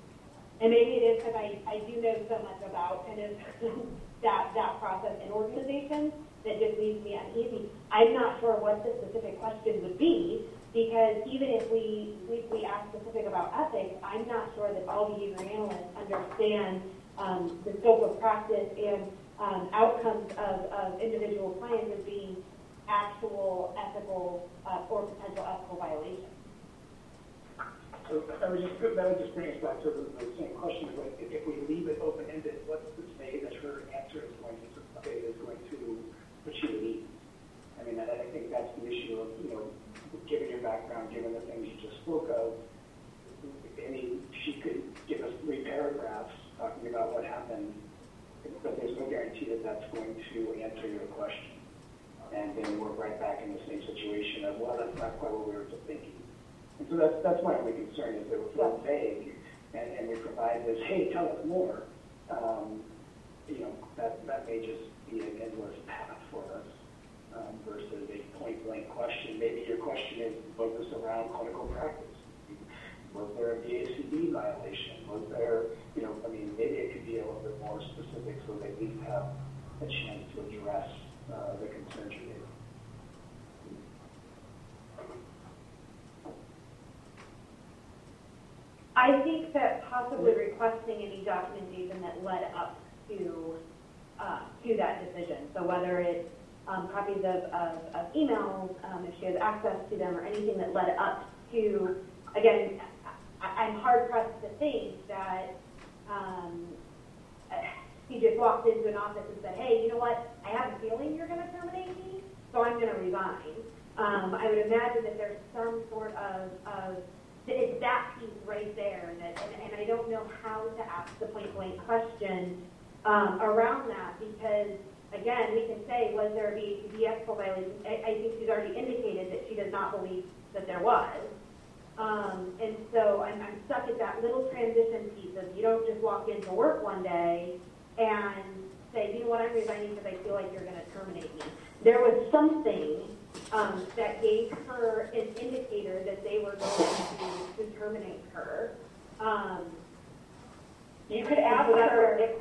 and maybe it is because I, I do know so much about kind of that, that process in organizations that just leaves me uneasy. I'm not sure what the specific question would be, because even if we, we, we ask specific about ethics, I'm not sure that all behavior analysts understand um, the scope of practice and um, outcomes of, of individual clients as being actual ethical uh, or potential ethical violations. So I would just, that would just bring us back to the, the same question. Like, if, if we leave it open-ended, what's to say that her answer is going to say is going to achieve a need? I mean, I, I think that's the issue of, you know, given your background, given the things you just spoke of. I mean, she could give us three paragraphs talking about what happened, but there's no guarantee that that's going to answer your question. And then we're right back in the same situation of, well, that's not quite what we were just thinking. And so that's, that's my only concern, is that we're so vague, and, and we provide this, hey, tell us more. Um, you know, that, that may just be an endless path for us um, versus a point-blank question. Maybe your question is focused around clinical practice. Was there a B A C D violation? Was there, you know, I mean, maybe it could be a little bit more specific so that we have a chance to address Uh, the concerns you made. I think that possibly requesting any documentation that led up to uh, to that decision. So whether it's um, copies of, of, of emails, um, if she has access to them, or anything that led up to, again, I, I'm hard pressed to think that um, he just walked into an office and said, hey, you know what, I have a feeling you're going to terminate me, so I'm going to resign. Um, I would imagine that there's some sort of, of it's that piece right there, that, and, and I don't know how to ask the point blank question um, around that, because again, we can say, was there a B A C D ethical violation? I, I think she's already indicated that she does not believe that there was. Um, and so I'm, I'm stuck at that little transition piece of you don't just walk into work one day and say, you know what, I'm resigning because I feel like you're going to terminate me. There was something um, that gave her an indicator that they were going to, to terminate her. Um, you could ask so her if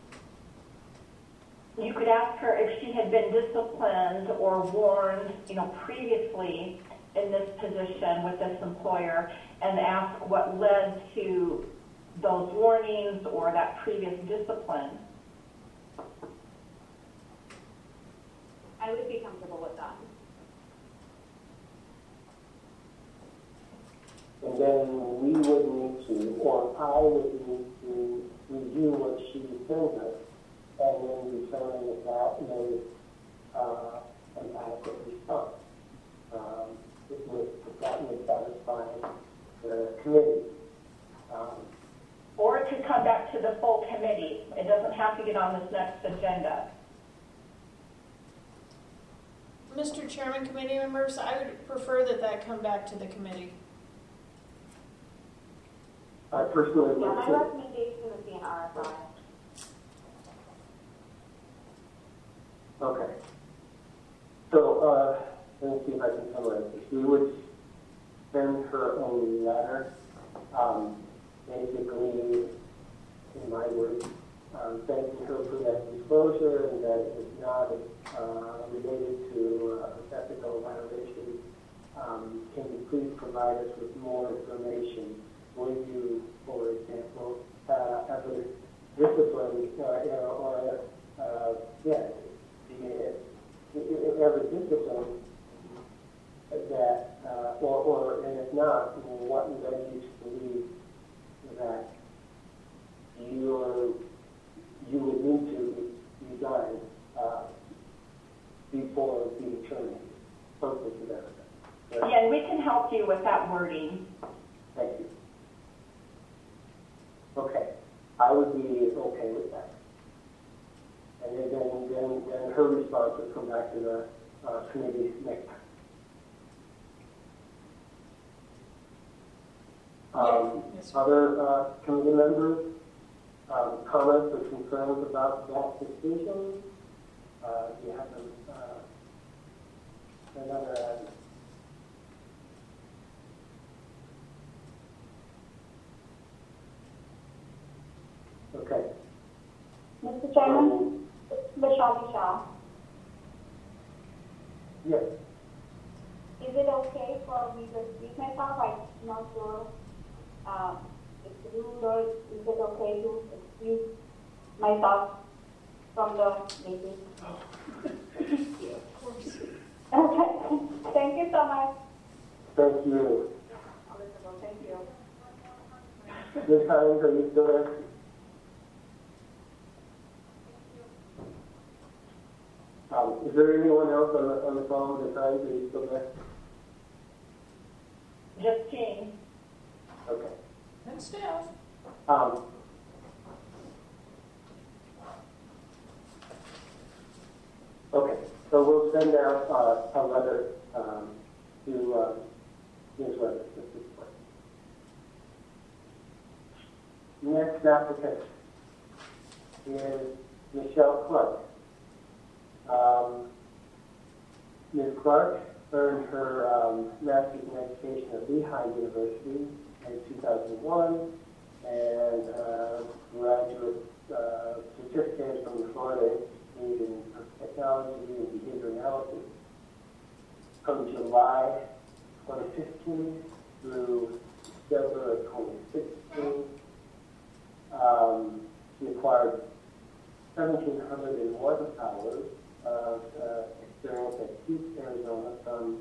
you could ask her if she had been disciplined or warned, you know, previously in this position with this employer, and ask what led to those warnings or that previous discipline. I would be comfortable with that. And then we would need to, or I would need to review what she sends us, and then determine if that is uh, an adequate response. Um, it would, if that would satisfy the committee. Um, or to come back to the full committee. It doesn't have to get on this next agenda. Mister Chairman, committee members, I would prefer that that come back to the committee. I personally Yeah, would my too. recommendation would be an R F I. Okay. So, uh, let me see if I can summarize this. We would send her a letter, um, basically, in my words, um, thanking her for that disclosure and that it's not uh, related to uh, ethical violation. Um, can you please provide us with more information? Will you, for example, uh, ever discipline uh, you know, or uh, yeah, ever discipline that, uh, or, or, and if not, what led you to believe that you are, you would need to resign uh, before being terminated? Something to that effect. Right? Yeah, and we can help you with that wording. Thank you. Okay, I would be okay with that. And then, then, then, then her response would come back to the uh, committee next time. Um, Yes. Other uh, committee members, um, comments or concerns about that decision? Uh, do you have uh, another? Uh, okay. Mister Chairman, Vishali Shah, Yes. is it okay for me to speak myself? I'm not sure um, if it's rude or is it okay to excuse myself from the meeting? Yeah, of course. Okay, thank you so much. Thank you. Elizabeth, thank you. Miz Hines, are you still there? Um, is there anyone else on the, on the phone besides, are you still there? Just Jean. Okay. And staff. Um, okay, so we'll send out uh, a letter um, to uh, Miz Weber at this point. Next applicant is Michelle Clark. Um, Miz Clark earned her um, Master's in Education at Lehigh University in two thousand one and uh, graduate uh, certificate from the Florida Institute in Technology and Behavior Analysis. From July twenty fifteen through December of twenty sixteen, um, she acquired one thousand seven hundred one hours of uh, experience at Peak, Arizona from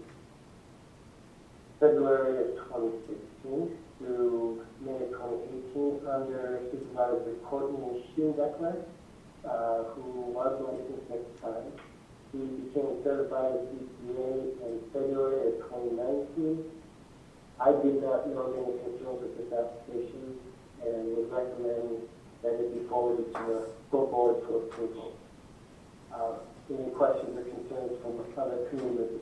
February of twenty sixteen through May of twenty eighteen under Supervisor Courtney Schoenbeckler, uh, who was licensed at the time. He became certified as C P A in February of twenty nineteen I did not know any concerns with this application and would recommend that it be forwarded to the full board for approval. Uh, any questions or concerns from other community members?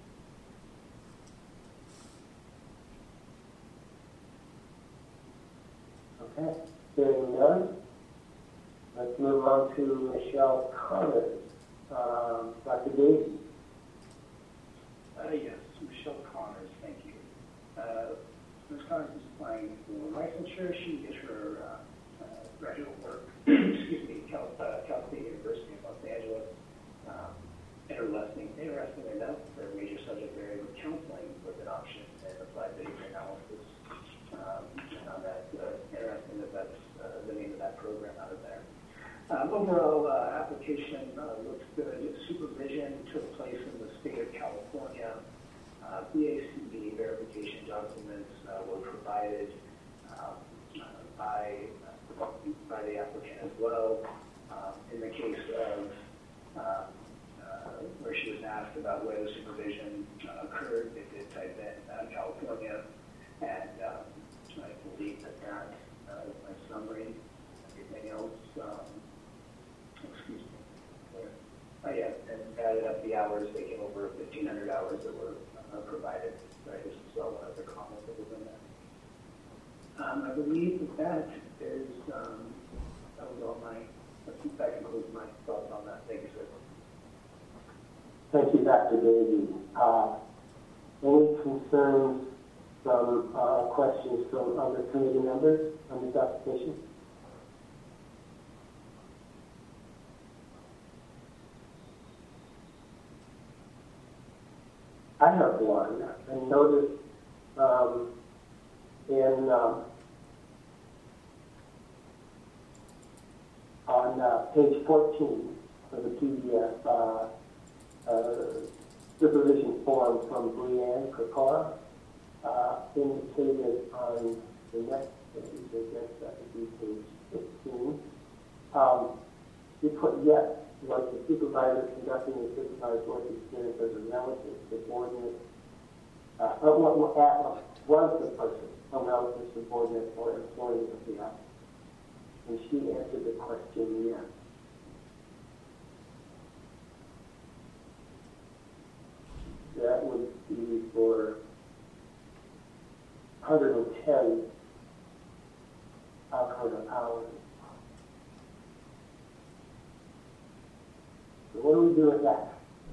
Okay, hearing none, let's move on to Michelle Connors. Um, Doctor Daisy. Uh, yes, Michelle Connors, thank you. Uh, Miz Connors is applying for licensure. She did her uh, uh, graduate work, excuse me, Cal, uh, Cal State University of Los Angeles. Um, interesting, interesting enough, their major subject area was counseling was an option and applied behavior analysis. Um, I found that uh, interesting that that's uh, the name of that program out of there. Um, overall uh, application uh, looks good. Supervision took place in the state of California. Uh, B A C B verification documents uh, were provided um, uh, by uh, by the applicant as well. Um, in the case of uh, uh, where she was asked about where the supervision uh, occurred, they did type in uh, California, and um, I believe that that uh, is my summary. Everything else, um, excuse me. Where? Oh yeah, and added up the hours. They came over fifteen hundred hours that were uh, provided. Right, this is all one of the comments that was in there. Um, I believe that that is um, that was all my. That concludes my thoughts on that. Thank you, sir. Thank you, Doctor Davies. Uh, any concerns from uh, questions from other committee members on this application? I have one. I noticed um, in um, on uh, page fourteen of the P D F, uh, uh, supervision form from Brianne Kokora uh, indicated on the next page, I guess that would be page fifteen. Um, you put yes, was the supervisor conducting the supervised work experience as a relative, subordinate, uh, uh, what, what, uh, was the person a relative, subordinate, or employee of the applicant? And she answered the question yes. That would be for one hundred ten out of hours. So what do we do with that?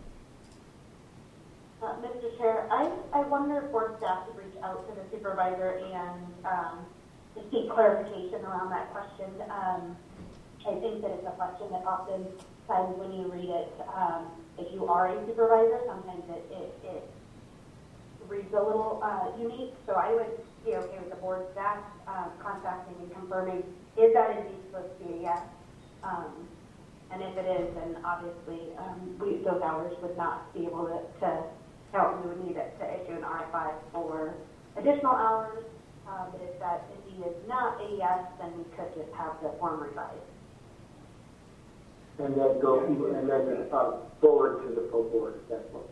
Uh, Mister Chair, I, I wonder if board staff should reach out to the supervisor and um, to seek clarification around that question. Um, I think that it's a question that oftentimes when you read it, um, if you are a supervisor, sometimes it, it, it reads a little uh, unique. So I would be okay with the board staff uh, contacting and confirming, is that indeed supposed to be a yes? Um, and if it is, then obviously um, we, those hours would not be able to, to count. We would need it to issue an R F I for additional hours. Uh, but if that indeed is not a yes, then we could just have the form revised. And then go and then uh, forward to the full board. That's what.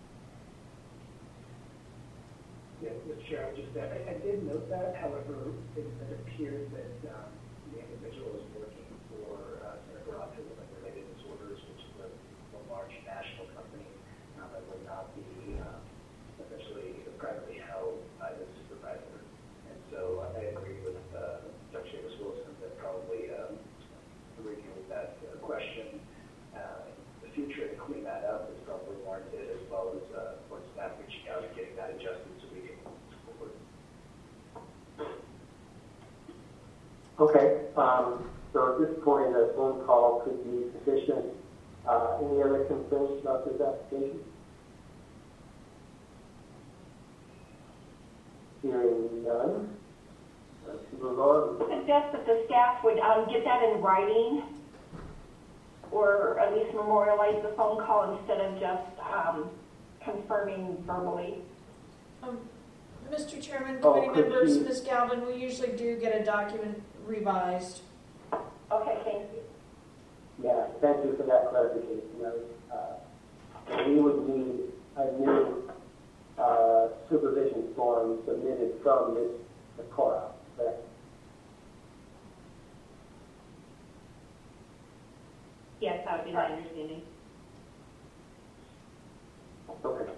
Yeah, Mister Chair, I just I, I did note that. However, it, it appears that um, the individual is working for uh, Center for Autism and Related Disorders, which is a, a large national company um, that would not be uh, essentially privately held by the supervisor. And so uh, I agree with uh, Doctor Seamus Wilson that probably um, review that uh, question uh, in the future to clean that up is probably warranted, as well as uh, board staff reaching out and getting that adjusted so we can move forward. Okay. Um, so at this point, a phone call could be sufficient. Uh, any other concerns about this application? Hearing none. Let's move on. I suggest that the staff would um, get that in writing, or at least memorialize the phone call instead of just um, confirming verbally. Um, Mister Chairman, Oh, committee could members, you- Miz Galvin, we usually do get a document revised. Okay, thank you. Yeah, thank you for that clarification. That was, uh, we would need a new uh, supervision form submitted from Miz Nakora, correct? Yes, that would be my understanding. Okay.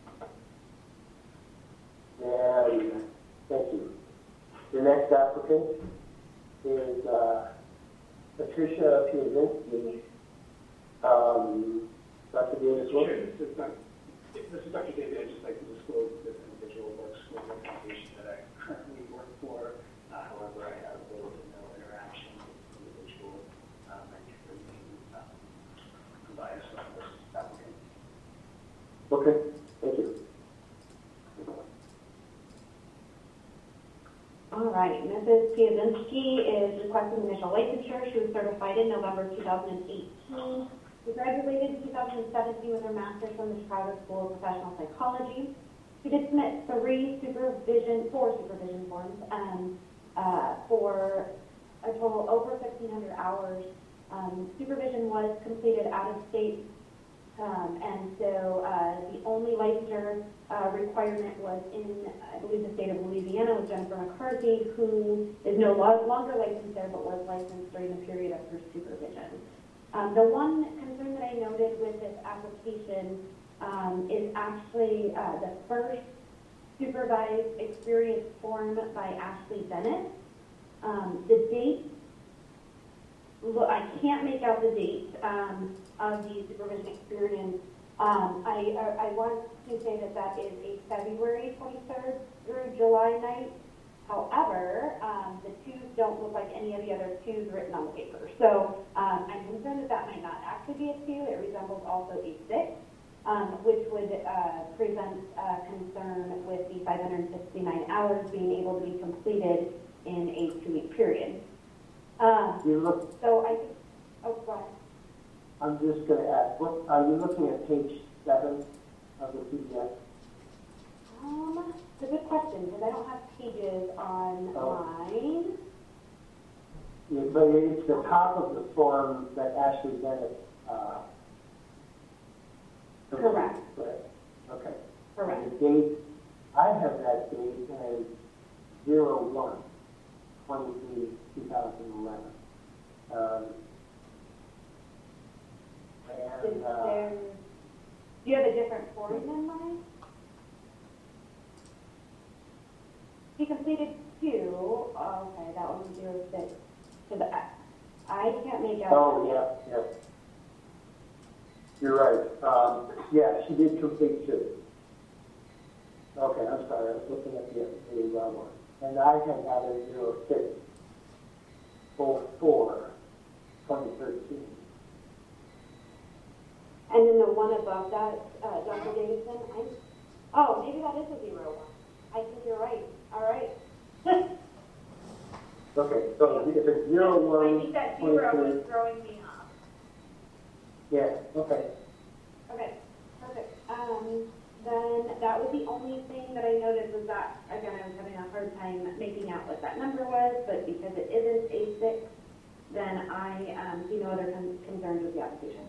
And thank you. The next applicant is uh, Patricia Piezinski. Um, Doctor Davis, Sure, this is Doctor This is Doctor David. I'd just like to disclose that this individual works with the organization that I currently work for. Uh, however, I have little to no interaction with this individual. Um, and remain um, unbiased on this applicant. Okay, thank you. All right, Missus Piezinski is requesting initial licensure. She was certified in November two thousand eighteen. She graduated in two thousand seventeen with her master's from the Chicago School of Professional Psychology. She did submit three supervision, four supervision forms, um, uh, for a total over fifteen hundred hours. Um, supervision was completed out of state, um, and so uh, the only licensure uh, requirement was in, I believe, the state of Louisiana with Jennifer McCarthy, who is no lo- longer licensed there, but was licensed during the period of her supervision. Um, the one concern that I noted with this application um, is actually uh, the first supervised experience form by Ashley Bennett. Um, the date, look, I can't make out the date um, of the supervision experience. Um, I, I, I want to say that that is a February twenty-third through July ninth. However, um, the twos don't look like any of the other twos written on the paper. So um, I'm concerned that that might not actually be a two. It resembles also a six, um, which would uh, present uh, concern with the five hundred sixty-nine hours being able to be completed in a two-week period. Um, You look, so I think, oh, go ahead. I'm just going to ask, what, are you looking at page seven of the P D F? Um, it's a good question, because I don't have pages on Oh. mine. Yeah, but it's the top of the form that Ashley Bennett, uh, Correct. Correct. Okay. Correct. And the date, I have that date as zero one, twenty-three, two thousand eleven. Um, Is and, uh, there, do you have a different form than mine? He completed two. Oh, okay, that one was zero six. Because I, I can't make out. oh, yeah, yeah. You're right. Um, yeah, she did complete two. Okay, I'm sorry, I was looking at the, the wrong one. And I had had a zero six, oh four, twenty thirteen. And then the one above that, uh, Doctor Davidson, I, oh, maybe that is a zero one. I think you're right. All right. Okay, so if it's zero I one, think that zero twenty-three, was throwing me off. yeah, okay. Okay, perfect. Um, then that was the only thing that I noted was that, again, I was having a hard time making out what that number was, but because it isn't A six, then I um, see no other con- concerns with the application.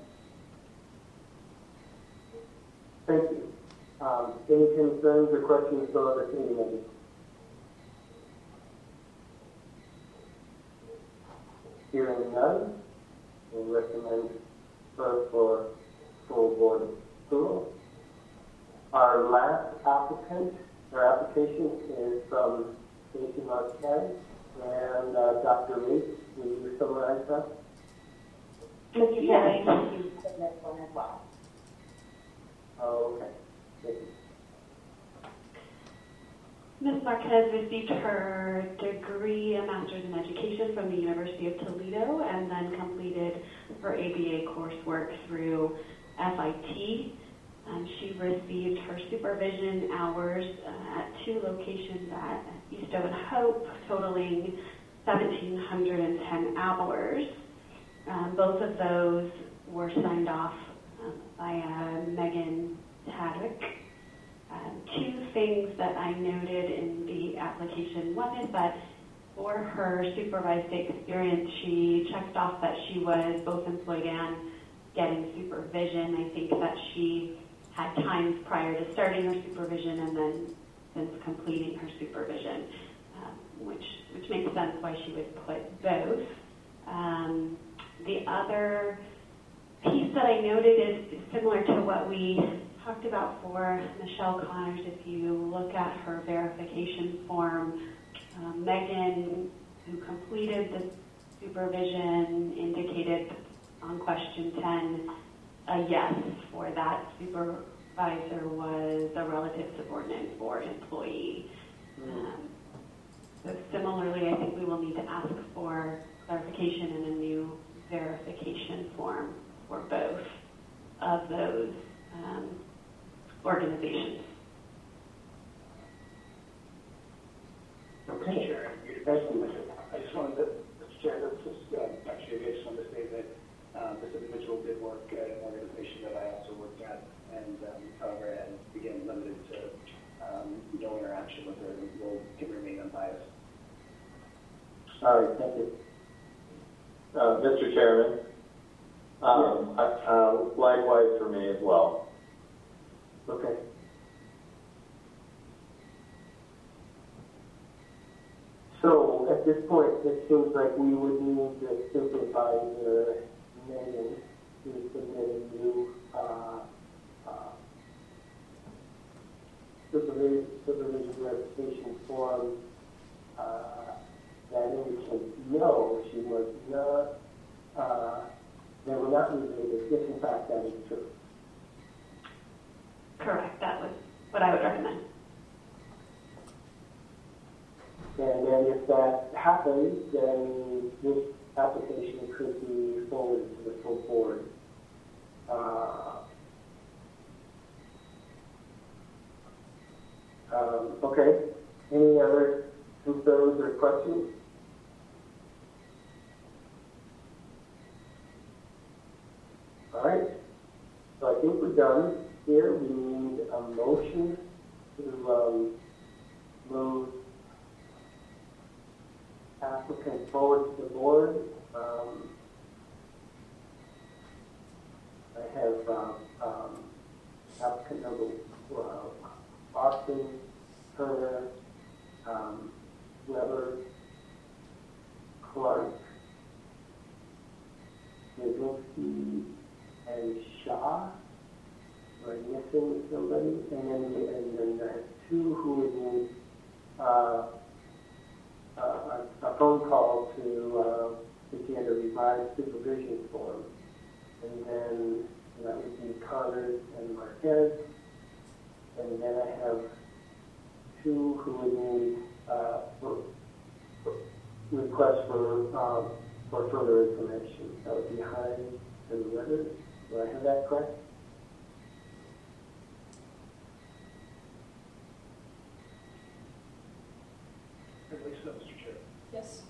Thank you. Um, any concerns or questions from other committee members? Hearing none, we'll recommend her for full board approval. Our last applicant, our application is from Stacy Marquez and uh, Doctor Reese. Will you summarize that? Mister Chair, I think you said this one as well. Oh, okay. Thank you. Miz Marquez received her degree, a master's in education from the University of Toledo, and then completed her A B A coursework through F I T. Um, she received her supervision hours uh, at two locations at Eastoe and Hope, totaling one thousand seven hundred ten hours. Um, both of those were signed off um, by uh, Megan Tadwick. Um, two things that I noted in the application. One is that for her supervised experience, she checked off that she was both employed and getting supervision. I think that she had times prior to starting her supervision and then since completing her supervision, um, which which makes sense why she would put both. Um, the other piece that I noted is similar to what we talked about for Michelle Connors. If you look at her verification form, um, Megan, who completed the supervision, indicated on question ten a yes for that supervisor was a relative subordinate or employee. Um, so similarly, I think we will need to ask for clarification in a new verification form for both of those um, organizations. Okay. Chair, Thank you. I just wanted to, Mister Chair, this is, uh, actually, I just wanted to say that um, this individual did work at an organization that I also worked at, and um, however, and again, limited to um, no interaction with her, and will can remain unbiased. All right, thank you. Uh, Mister Chairman, um, I, uh, likewise for me as well. Okay. So at this point, it seems like we would need to simplify the Megan to submit a new uh, uh, supervision, supervision verification form uh, that indicates no, she was not, uh, they were not related, if in fact that is true. Correct. That was what I would recommend. And then if that happens, then this application could be forwarded to the full board. Uh, um, okay. Any other concerns or questions? All right. So I think we're done here. We need a motion to um, move applicant forward to the board. Um, I have um, um, applicant number uh, Austin, Turner, um, Weber, Clark, Jazinski, and Shaw. We're missing somebody, and then and then I have two who would need uh, Uh, a, a phone call to uh, to get a revised supervision form, and then that would be Connors and Marquez, and then I have two who would need uh, for, for requests for um, for further information. That would be Hines and Weathers. Do I have that correct? I believe so, Mister Chair. Yes.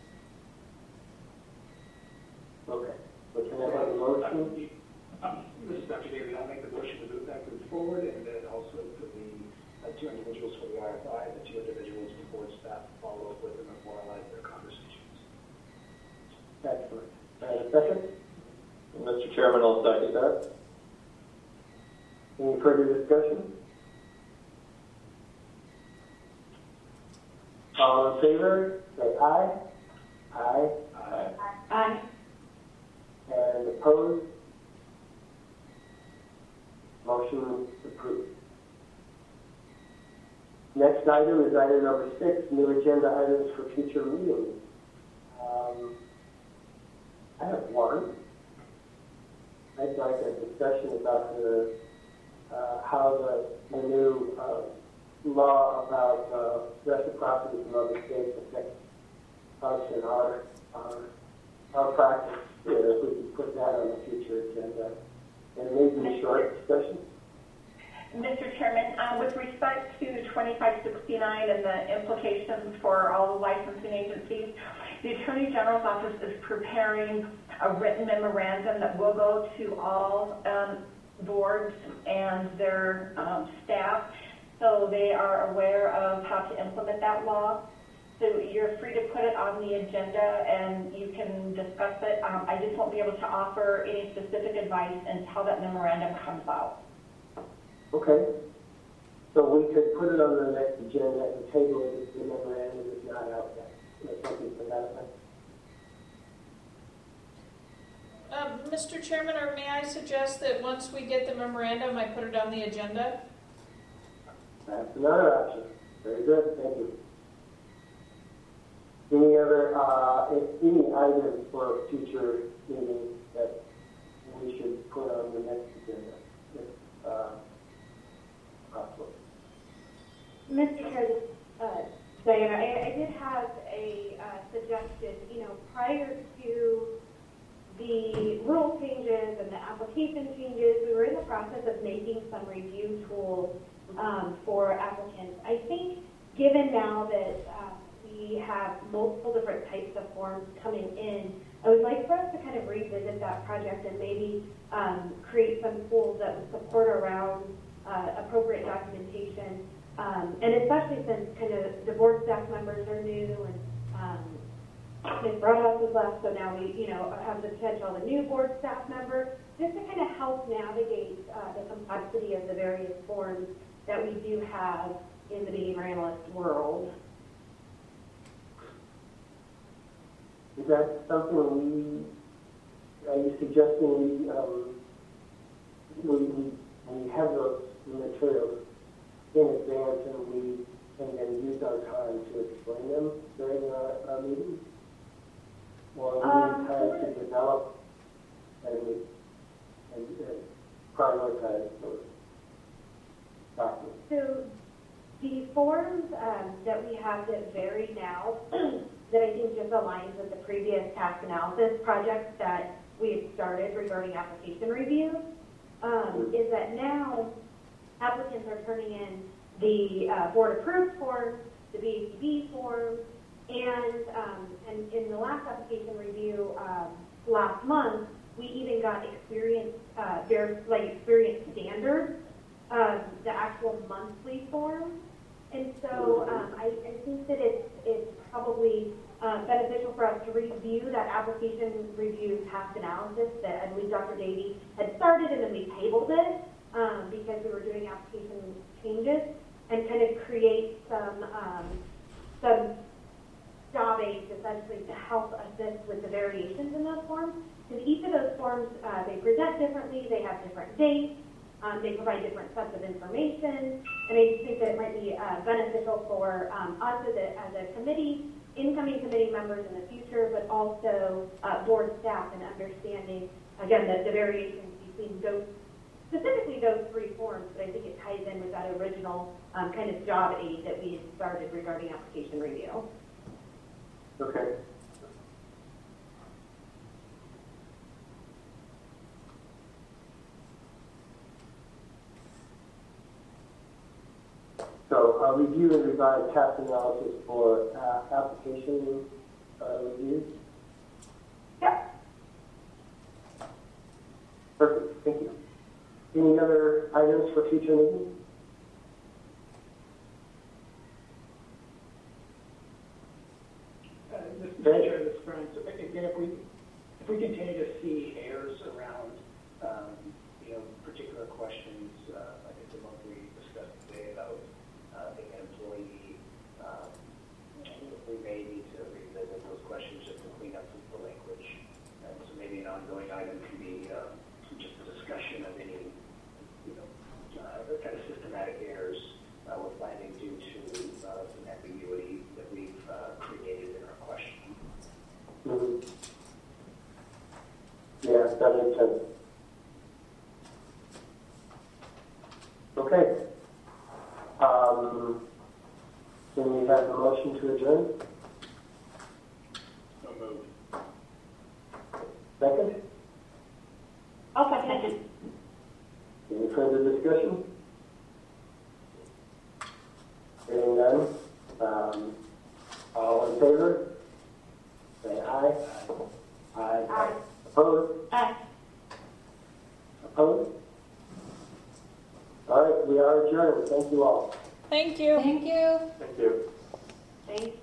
Okay. So can I have a motion? Um, this is Doctor David. I'll make the motion to move that move forward, and then also for the uh, two individuals for the R F I, the two individuals the board staff to follow up with and memorialize their conversations. Excellent. Uh, second? Mister Chairman, I'll second that. Any further discussion? All in favor, say aye. Aye. Aye. Aye. And opposed? Motion approved. Next item is item number six, new agenda items for future meetings. Um, I have one. I'd like a discussion about the uh, how the, the new uh, law about uh, reciprocity from other states affects us and our, our, our practice. Yeah, if we could put that on the future agenda. And maybe a short discussion. Mister Chairman, uh, with respect to twenty-five sixty-nine and the implications for all the licensing agencies, the Attorney General's office is preparing a written memorandum that will go to all um, boards and their um, staff, so they are aware of how to implement that law. So you're free to put it on the agenda and you can discuss it. Um, I just won't be able to offer any specific advice until that memorandum comes out. Okay. So we could put it on the next agenda and table it if the memorandum is not out yet. Or something to that effect. Uh, Mister Chairman, or may I suggest that once we get the memorandum, I put it on the agenda? That's another option. Very good, thank you. Any other, uh, any items for a future meeting that we should put on the next agenda, if uh, possible? Mister Chair, uh, Diana, I, I did have a uh, suggestion. You know, prior to the rule changes and the application changes, we were in the process of making some review tools um, for applicants. I think given now that uh, we have multiple different types of forms coming in, I would like for us to kind of revisit that project and maybe um, create some tools that would support around uh, appropriate documentation. Um, and especially since kind of the board staff members are new and um, Miz Broadhouse was left, so now we, you know, have the potential of a new board staff member, just to kind of help navigate uh, the complexity of the various forms that we do have in the behavior analyst world. Is that something we, are you suggesting we, um, we, we, we have those materials in advance and we can then use our time to explain them during our, our meeting? Or we Um, need time to develop and, we, and uh, prioritize those documents? So the forms um, that we have that vary now, that I think just aligns with the previous task analysis projects that we had started regarding application review, um, is that now applicants are turning in the uh, board-approved forms, the B A C B forms, and, um, and in the last application review um, last month, we even got experience, uh, their, like experience standards, um, the actual monthly forms. And so um, I, I think that it's, it's probably uh, beneficial for us to review that application review task analysis that I believe Doctor Davey had started, and then we tabled it um, because we were doing application changes, and kind of create some um, some job aids essentially to help assist with the variations in those forms. Because each of those forms, uh, they present differently, they have different dates, um, they provide different sets of information, and I just think that it might be uh, beneficial for um, us as a, as a committee, incoming committee members in the future, but also uh, board staff and understanding, again, the, the variations between those, specifically those three forms, but I think it ties in with that original um, kind of job aid that we had started regarding application review. Okay. So, uh, review and revise task analysis for uh, application uh, reviews. Yep. Perfect, thank you. Any other items for future meetings? Uh, Mister Chair, this is Brian. So again, if we if we continue to see errors around um, you know particular questions, uh, like I said, what we discussed today about uh, the employee, um, we may need to revisit those questions just to clean up some of the language. And so maybe an ongoing item can be um, just a discussion of any you know uh, kind of systematic errors uh, we're finding due to uh, some ambiguity that we've uh, created in our question. Mm-hmm. Yeah, that makes sense. Okay. Um, can we have a motion to adjourn? So moved. Second? I'll second. Any further discussion? Hearing none. Um, all in favor? Say aye. Aye. Aye. Opposed? Aye. Opposed? All right, we are adjourned. Thank you all. Thank you. Thank you. Thank you. Thanks.